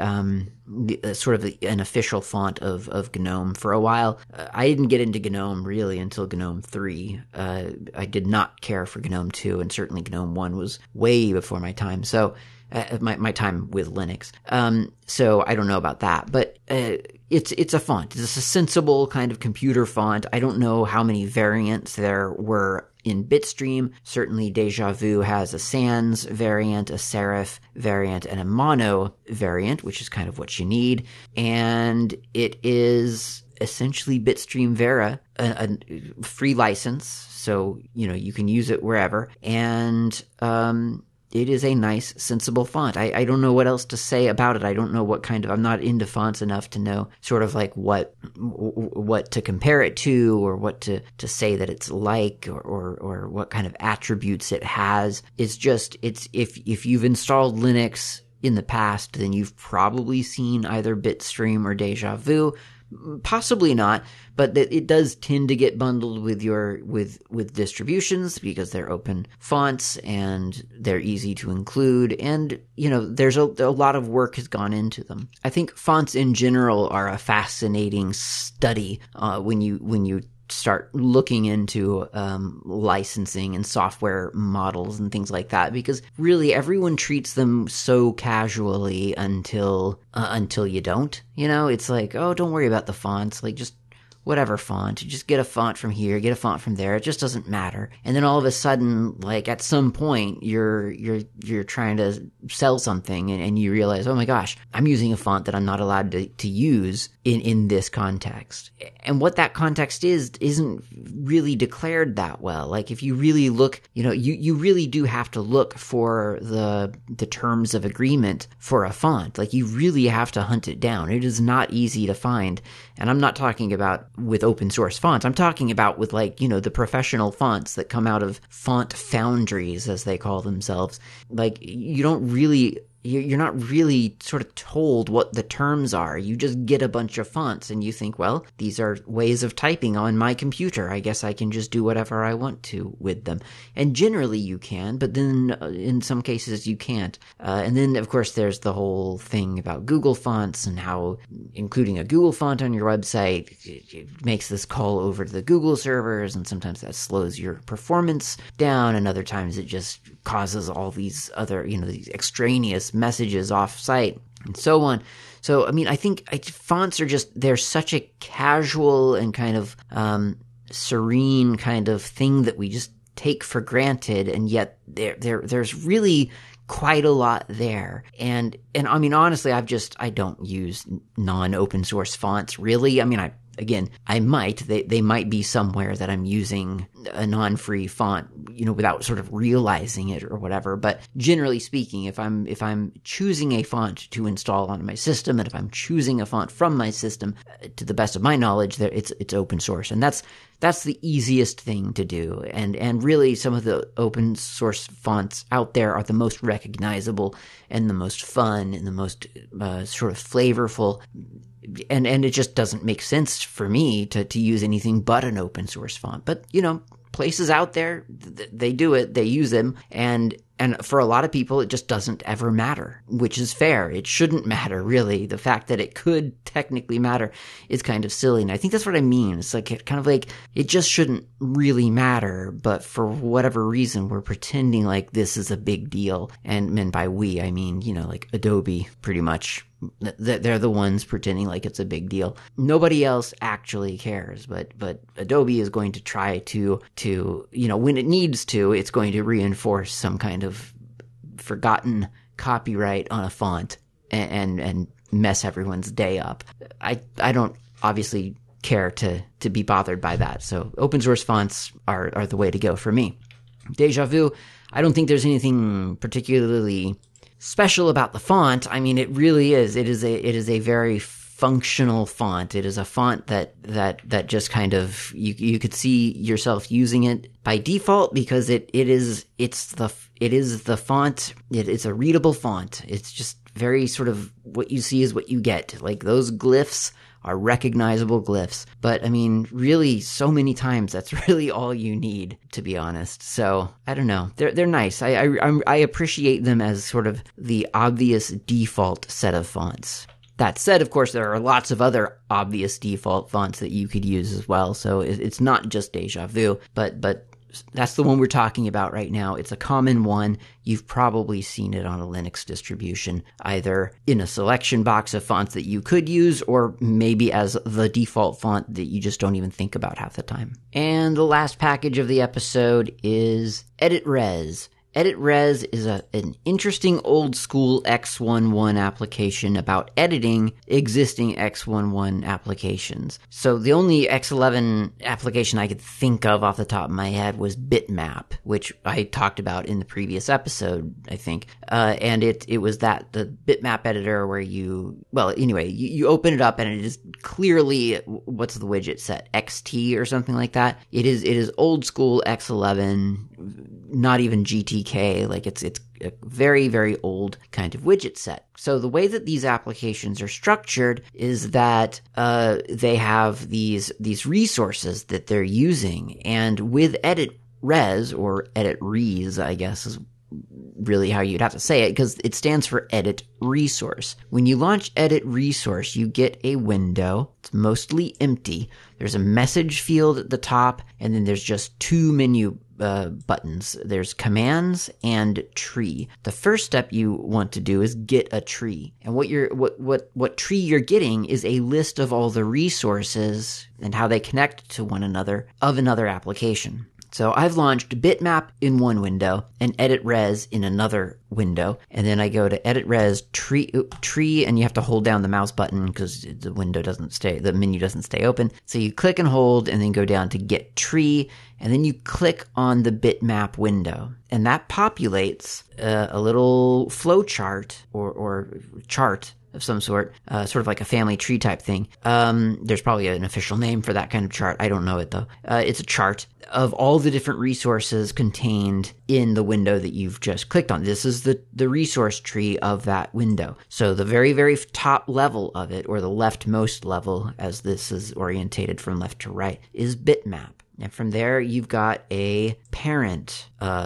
sort of an official font of GNOME for a while. I didn't get into GNOME really until GNOME 3. I did not care for GNOME 2, and certainly GNOME 1 was way before my time. So my time with Linux. So I don't know about that, but it's a font. It's a sensible kind of computer font. I don't know how many variants there were in Bitstream. Certainly Deja Vu has a sans variant, a serif variant, and a mono variant, which is kind of what you need. And it is essentially Bitstream Vera, a free license. So, you can use it wherever. And, it is a nice, sensible font. I don't know what else to say about it. I don't know I'm not into fonts enough to know sort of like what to compare it to, or what to say that it's like, or what kind of attributes it has. It's if you've installed Linux in the past, then you've probably seen either Bitstream or Deja Vu. Possibly not, but it does tend to get bundled with distributions because they're open fonts and they're easy to include, and there's a lot of work has gone into them. I think fonts in general are a fascinating study when you start looking into licensing and software models and things like that, because really everyone treats them so casually until you don't. It's like, oh, don't worry about the fonts, like just whatever font, you just get a font from here, get a font from there, it just doesn't matter. And then all of a sudden, like at some point, you're trying to sell something and you realize, oh my gosh, I'm using a font that I'm not allowed to use in this context. And what that context isn't really declared that well. Like if you really look, you really do have to look for the terms of agreement for a font. Like you really have to hunt it down. It is not easy to find. And I'm not talking about with open source fonts. I'm talking about with the professional fonts that come out of font foundries, as they call themselves. Like you're not really sort of told what the terms are. You just get a bunch of fonts and you think, well, these are ways of typing on my computer. I guess I can just do whatever I want to with them. And generally you can, but then in some cases you can't. And then, of course, there's the whole thing about Google fonts and how including a Google font on your website it makes this call over to the Google servers, and sometimes that slows your performance down, and other times it just causes all these other, these extraneous messages off site and so on. So, I think fonts are they're such a casual and kind of serene kind of thing that we just take for granted, and yet there's really quite a lot there. And honestly, I don't use non-open source fonts really. I might. They might be somewhere that I'm using a non-free font, without sort of realizing it or whatever. But generally speaking, if I'm choosing a font to install on my system, and if I'm choosing a font from my system, to the best of my knowledge, it's open source, and that's the easiest thing to do. And really, some of the open source fonts out there are the most recognizable and the most fun and the most sort of flavorful. And it just doesn't make sense for me to use anything but an open source font. But, places out there, they do it, they use them, and for a lot of people, it just doesn't ever matter, which is fair. It shouldn't matter, really. The fact that it could technically matter is kind of silly, and I think that's what I mean. It's like, it just shouldn't really matter, but for whatever reason, we're pretending like this is a big deal, and by we, I mean, like Adobe, pretty much. They're the ones pretending like it's a big deal. Nobody else actually cares, but Adobe is going to try to when it needs to, it's going to reinforce some kind of forgotten copyright on a font and mess everyone's day up. I don't obviously care to be bothered by that. So open source fonts are the way to go for me. Deja Vu, I don't think there's anything particularly special about the font. It really is. It is a very functional font. It is a font that just kind of you could see yourself using it by default because it's the font. It's a readable font. It's just very sort of what you see is what you get. Like those glyphs are recognizable glyphs. But I mean, really, so many times that's really all you need, to be honest. So I don't know. They're nice. I appreciate them as sort of the obvious default set of fonts. That said, of course, there are lots of other obvious default fonts that you could use as well. So it's not just Deja Vu, but that's the one we're talking about right now. It's a common one. You've probably seen it on a Linux distribution, either in a selection box of fonts that you could use, or maybe as the default font that you just don't even think about half the time. And the last package of the episode is EditRes. EditRes is an interesting old school X11 application about editing existing X11 applications. So the only X11 application I could think of off the top of my head was Bitmap, which I talked about in the previous episode, I think. And it was the Bitmap editor where you open it up and it is clearly, what's the widget set? XT or something like that. It is old school X11, not even GTK. Like it's a very, very old kind of widget set. So the way that these applications are structured is that they have these resources that they're using, and with EditRes, or EditRes, I guess is really how you'd have to say it, because it stands for Edit Resource. When you launch Edit Resource, you get a window. It's mostly empty. There's a message field at the top, and then there's just two menu buttons. There's commands and tree. The first step you want to do is get a tree. And what tree you're getting is a list of all the resources and how they connect to one another of another application. So I've launched Bitmap in one window and EditRes in another window. And then I go to EditRes tree, and you have to hold down the mouse button because the menu doesn't stay open. So you click and hold and then go down to get tree. And then you click on the Bitmap window, and that populates a little flow chart or chart of some sort, sort of like a family tree type thing. There's probably an official name for that kind of chart. I don't know it though. It's a chart of all the different resources contained in the window that you've just clicked on. This is the resource tree of that window. So the very, very top level of it, or the leftmost level, as this is orientated from left to right, is Bitmap. And from there, you've got a parent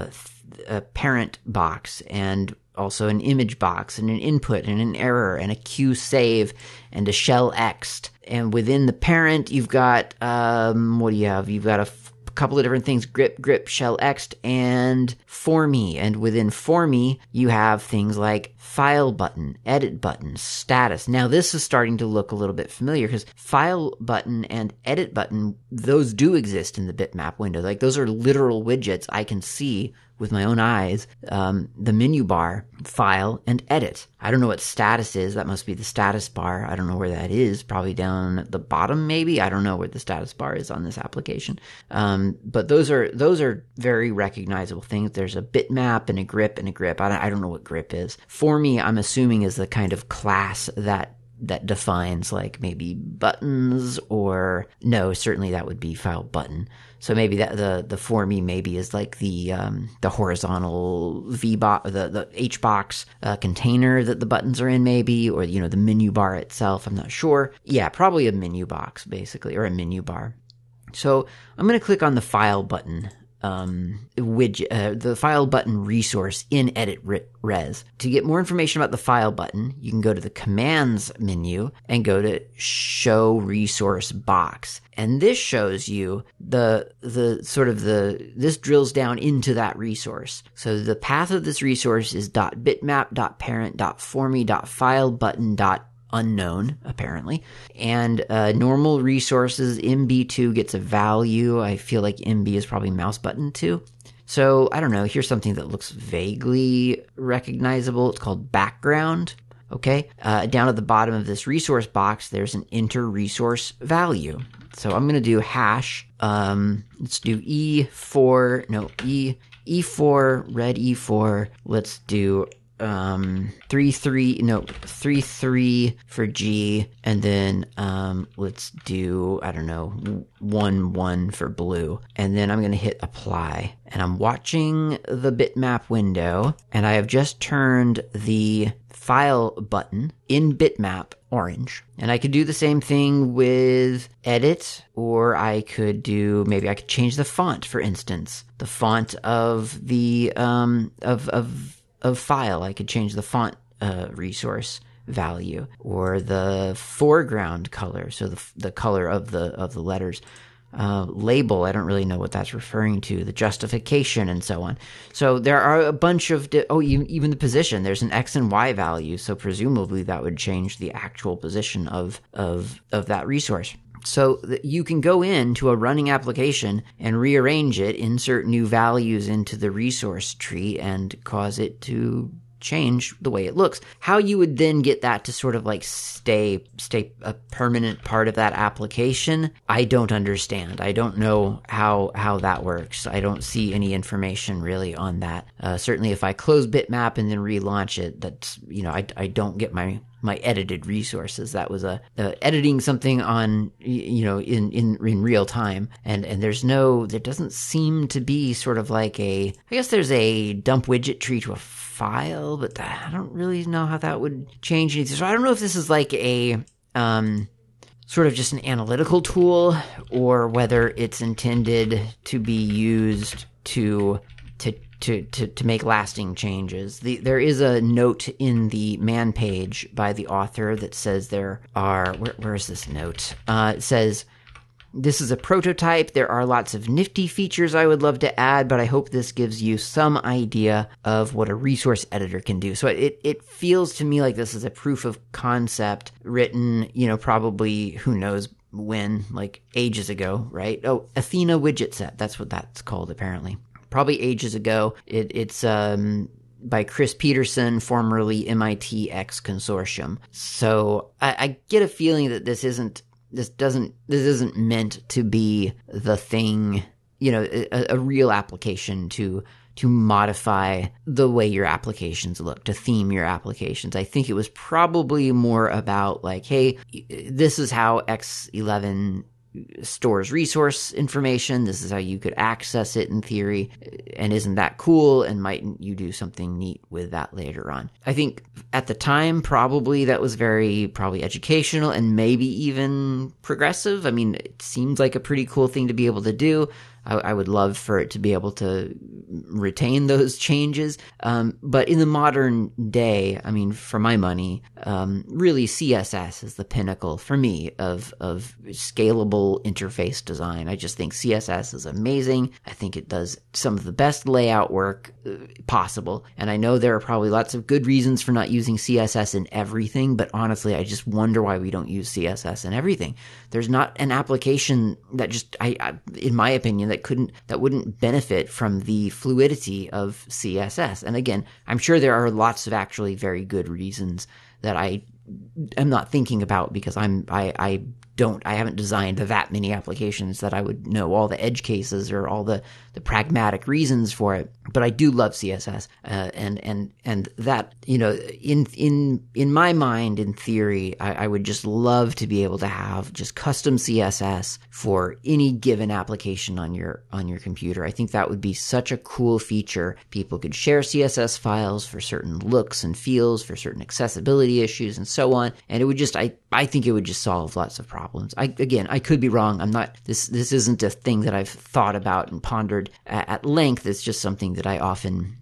box, and also an image box, and an input, and an error, and a queue save, and a shell ext. And within the parent, you've got, what do you have? You've got a couple of different things: grep, shell ext, and forme. And within forme, you have things like file button, edit button, status. Now this is starting to look a little bit familiar, because file button and edit button, those do exist in the Bitmap window. Like those are literal widgets I can see with my own eyes. The menu bar, file, and edit. I don't know what status is. That must be the status bar. I don't know where that is. Probably down at the bottom, maybe. I don't know where the status bar is on this application. But those are very recognizable things. There's a bitmap and a grep and a grep. I don't know what grep is. Forme, I'm assuming, is the kind of class that defines like maybe buttons, or no, certainly that would be file button. So maybe that the forme maybe is like the horizontal VBox, the HBox container that the buttons are in, maybe, or the menu bar itself. I'm not sure. Yeah, probably a menu box basically, or a menu bar. So I'm going to click on the file button widget, the file button resource in EditRes. To get more information about the file button, you can go to the commands menu and go to show resource box. And this shows you this drills down into that resource. So the path of this resource is .bitmap.parent.forme.filebutton. Unknown, apparently. And normal resources, MB2 gets a value. I feel like MB is probably mouse button 2. So I don't know. Here's something that looks vaguely recognizable. It's called background. Okay. Down at the bottom of this resource box, there's an enter resource value. So I'm going to do hash. Let's do E4, red E4. Let's do 3 3 for G, and then let's do, I don't know, 1 1 for blue, and then I'm going to hit apply, and I'm watching the bitmap window, and I have just turned the file button in bitmap orange, and I could do the same thing with edit, or I could maybe I could change the font, for instance, the font of the of file. I could change the font resource value, or the foreground color, so the color of the letters. Label, I don't really know what that's referring to, the justification, and so on. So there are a bunch of even the position. There's an X and Y value, so presumably that would change the actual position of that resource. So you can go into a running application and rearrange it, insert new values into the resource tree, and cause it to change the way it looks. How you would then get that to sort of like stay a permanent part of that application, I don't understand. I don't know how that works. I don't see any information really on that. Certainly if I close bitmap and then relaunch it, that's, I don't get my edited resources. That was editing something on, in real time. And there doesn't seem to be sort of like I guess there's a dump widget tree to a file, but I don't really know how that would change anything. So I don't know if this is like a, sort of just an analytical tool, or whether it's intended to be used to make lasting changes. There is a note in the man page by the author that says there are, where is this note? It says, this is a prototype. There are lots of nifty features I would love to add, but I hope this gives you some idea of what a resource editor can do. So it feels to me like this is a proof of concept written, probably who knows when, like ages ago, right? Oh, Athena widget set. That's what that's called apparently. Probably ages ago. It's by Chris Peterson, formerly MIT X Consortium. So I get a feeling that this isn't meant to be the thing, a real application to modify the way your applications look, to theme your applications. I think it was probably more about like, hey, this is how X11 stores resource information. This is how you could access it in theory. And isn't that cool? And mightn't you do something neat with that later on? I think at the time, probably that was probably educational and maybe even progressive. I mean, it seems like a pretty cool thing to be able to do. I would love for it to be able to retain those changes. But in the modern day, I mean, for my money, really CSS is the pinnacle for me of scalable interface design. I just think CSS is amazing. I think it does some of the best layout work possible. And I know there are probably lots of good reasons for not using CSS in everything, but honestly, I just wonder why we don't use CSS in everything. There's not an application that just, in my opinion, that wouldn't benefit from the fluidity of CSS. And again, I'm sure there are lots of actually very good reasons that I am not thinking about because I haven't designed that many applications that I would know all the edge cases or all the pragmatic reasons for it. But I do love CSS, and that, in my mind, in theory, I would just love to be able to have just custom CSS for any given application on your computer. I think that would be such a cool feature. People could share CSS files for certain looks and feels, for certain accessibility issues, and so on. And it would just, I think it would just solve lots of problems. I could be wrong. I'm not, this isn't a thing that I've thought about and pondered at length. It's just something that I often,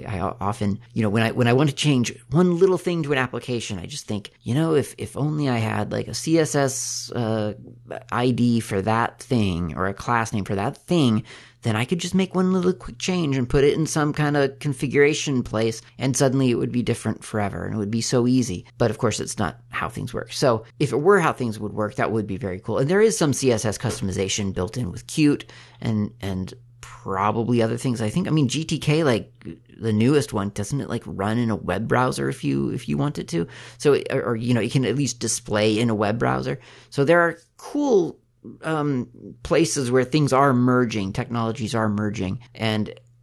when I want to change one little thing to an application, I just think, if only I had like a CSS ID for that thing or a class name for that thing, then I could just make one little quick change and put it in some kind of configuration place, and suddenly it would be different forever, and it would be so easy. But of course, it's not how things work. So if it were how things would work, that would be very cool. And there is some CSS customization built in with Qt and probably other things. GTK, like the newest one, doesn't it like run in a web browser if you want it to? So, it can at least display in a web browser. So there are cool places where things are merging, technologies are merging, and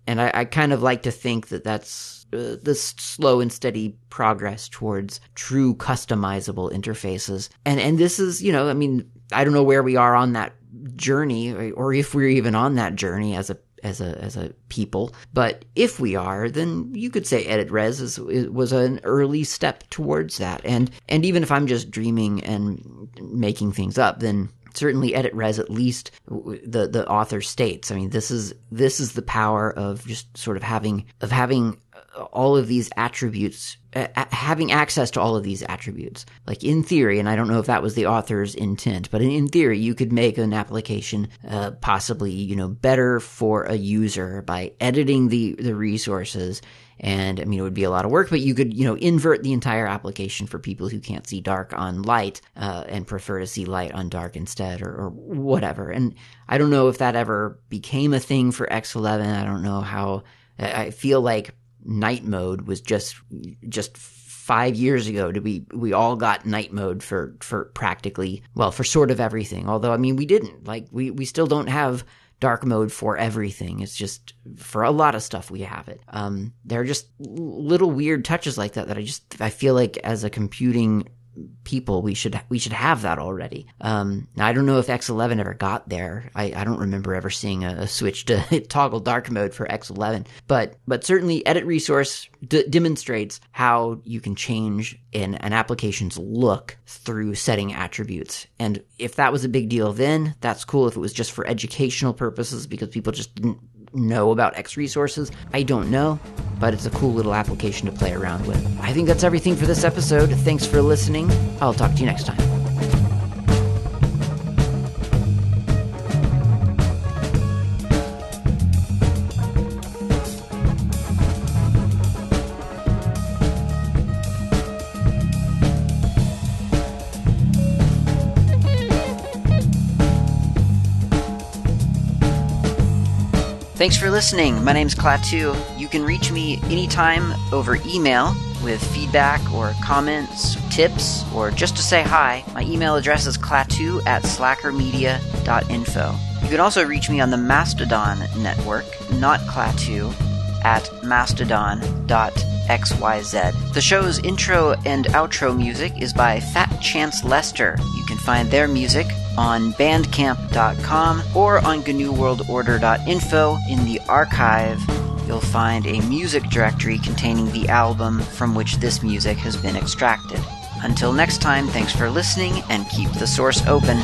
And I kind of like to think that that's this slow and steady progress towards true customizable interfaces. And this is, I mean, I don't know where we are on that journey, or if we're even on that journey as a people, but if we are, then you could say EditRes was an early step towards that. And even if I'm just dreaming and making things up, then certainly EditRes, at least the author states, I mean, this is the power of just sort of having all of these attributes, having access to all of these attributes. Like in theory, and I don't know if that was the author's intent, but in theory, you could make an application possibly, better for a user by editing the resources. And I mean, it would be a lot of work, but you could, invert the entire application for people who can't see dark on light, and prefer to see light on dark instead, or whatever. And I don't know if that ever became a thing for X11. I don't know how. I feel like night mode was just 5 years ago. We all got night mode for practically, well, for sort of everything. Although, I mean, we didn't. Like, we still don't have dark mode for everything. It's just for a lot of stuff we have it. There are just little weird touches like that I feel like as a computing people we should have that already. Now I don't know if X11 ever got there. I don't remember ever seeing a switch to toggle dark mode for X11, but certainly Edit Resource demonstrates how you can change an application's look through setting attributes. And if that was a big deal then, that's cool. If it was just for educational purposes because people just didn't know about X resources, I don't know, but it's a cool little application to play around with. I think that's everything for this episode. Thanks for listening. I'll talk to you next time. Thanks for listening. My name's Klaatu. You can reach me anytime over email with feedback or comments, tips, or just to say hi. My email address is klaatu@slackermedia.info. You can also reach me on the Mastodon network, not Klaatu, at mastodon.xyz. The show's intro and outro music is by Fat Chance Lester. You can find their music on bandcamp.com or on GNUWorldOrder.info. In the archive, you'll find a music directory containing the album from which this music has been extracted. Until next time, thanks for listening and keep the source open.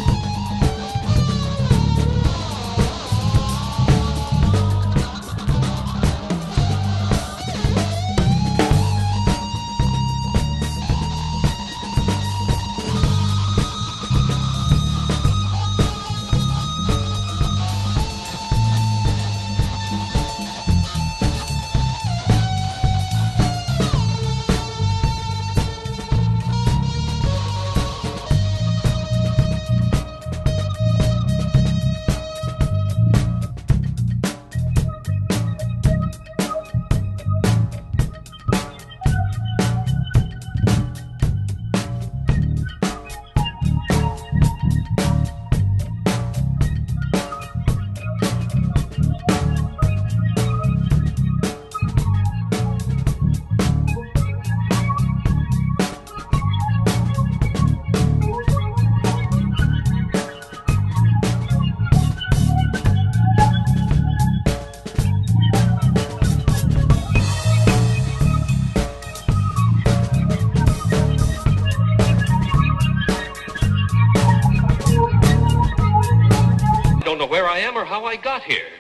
Where I am or how I got here.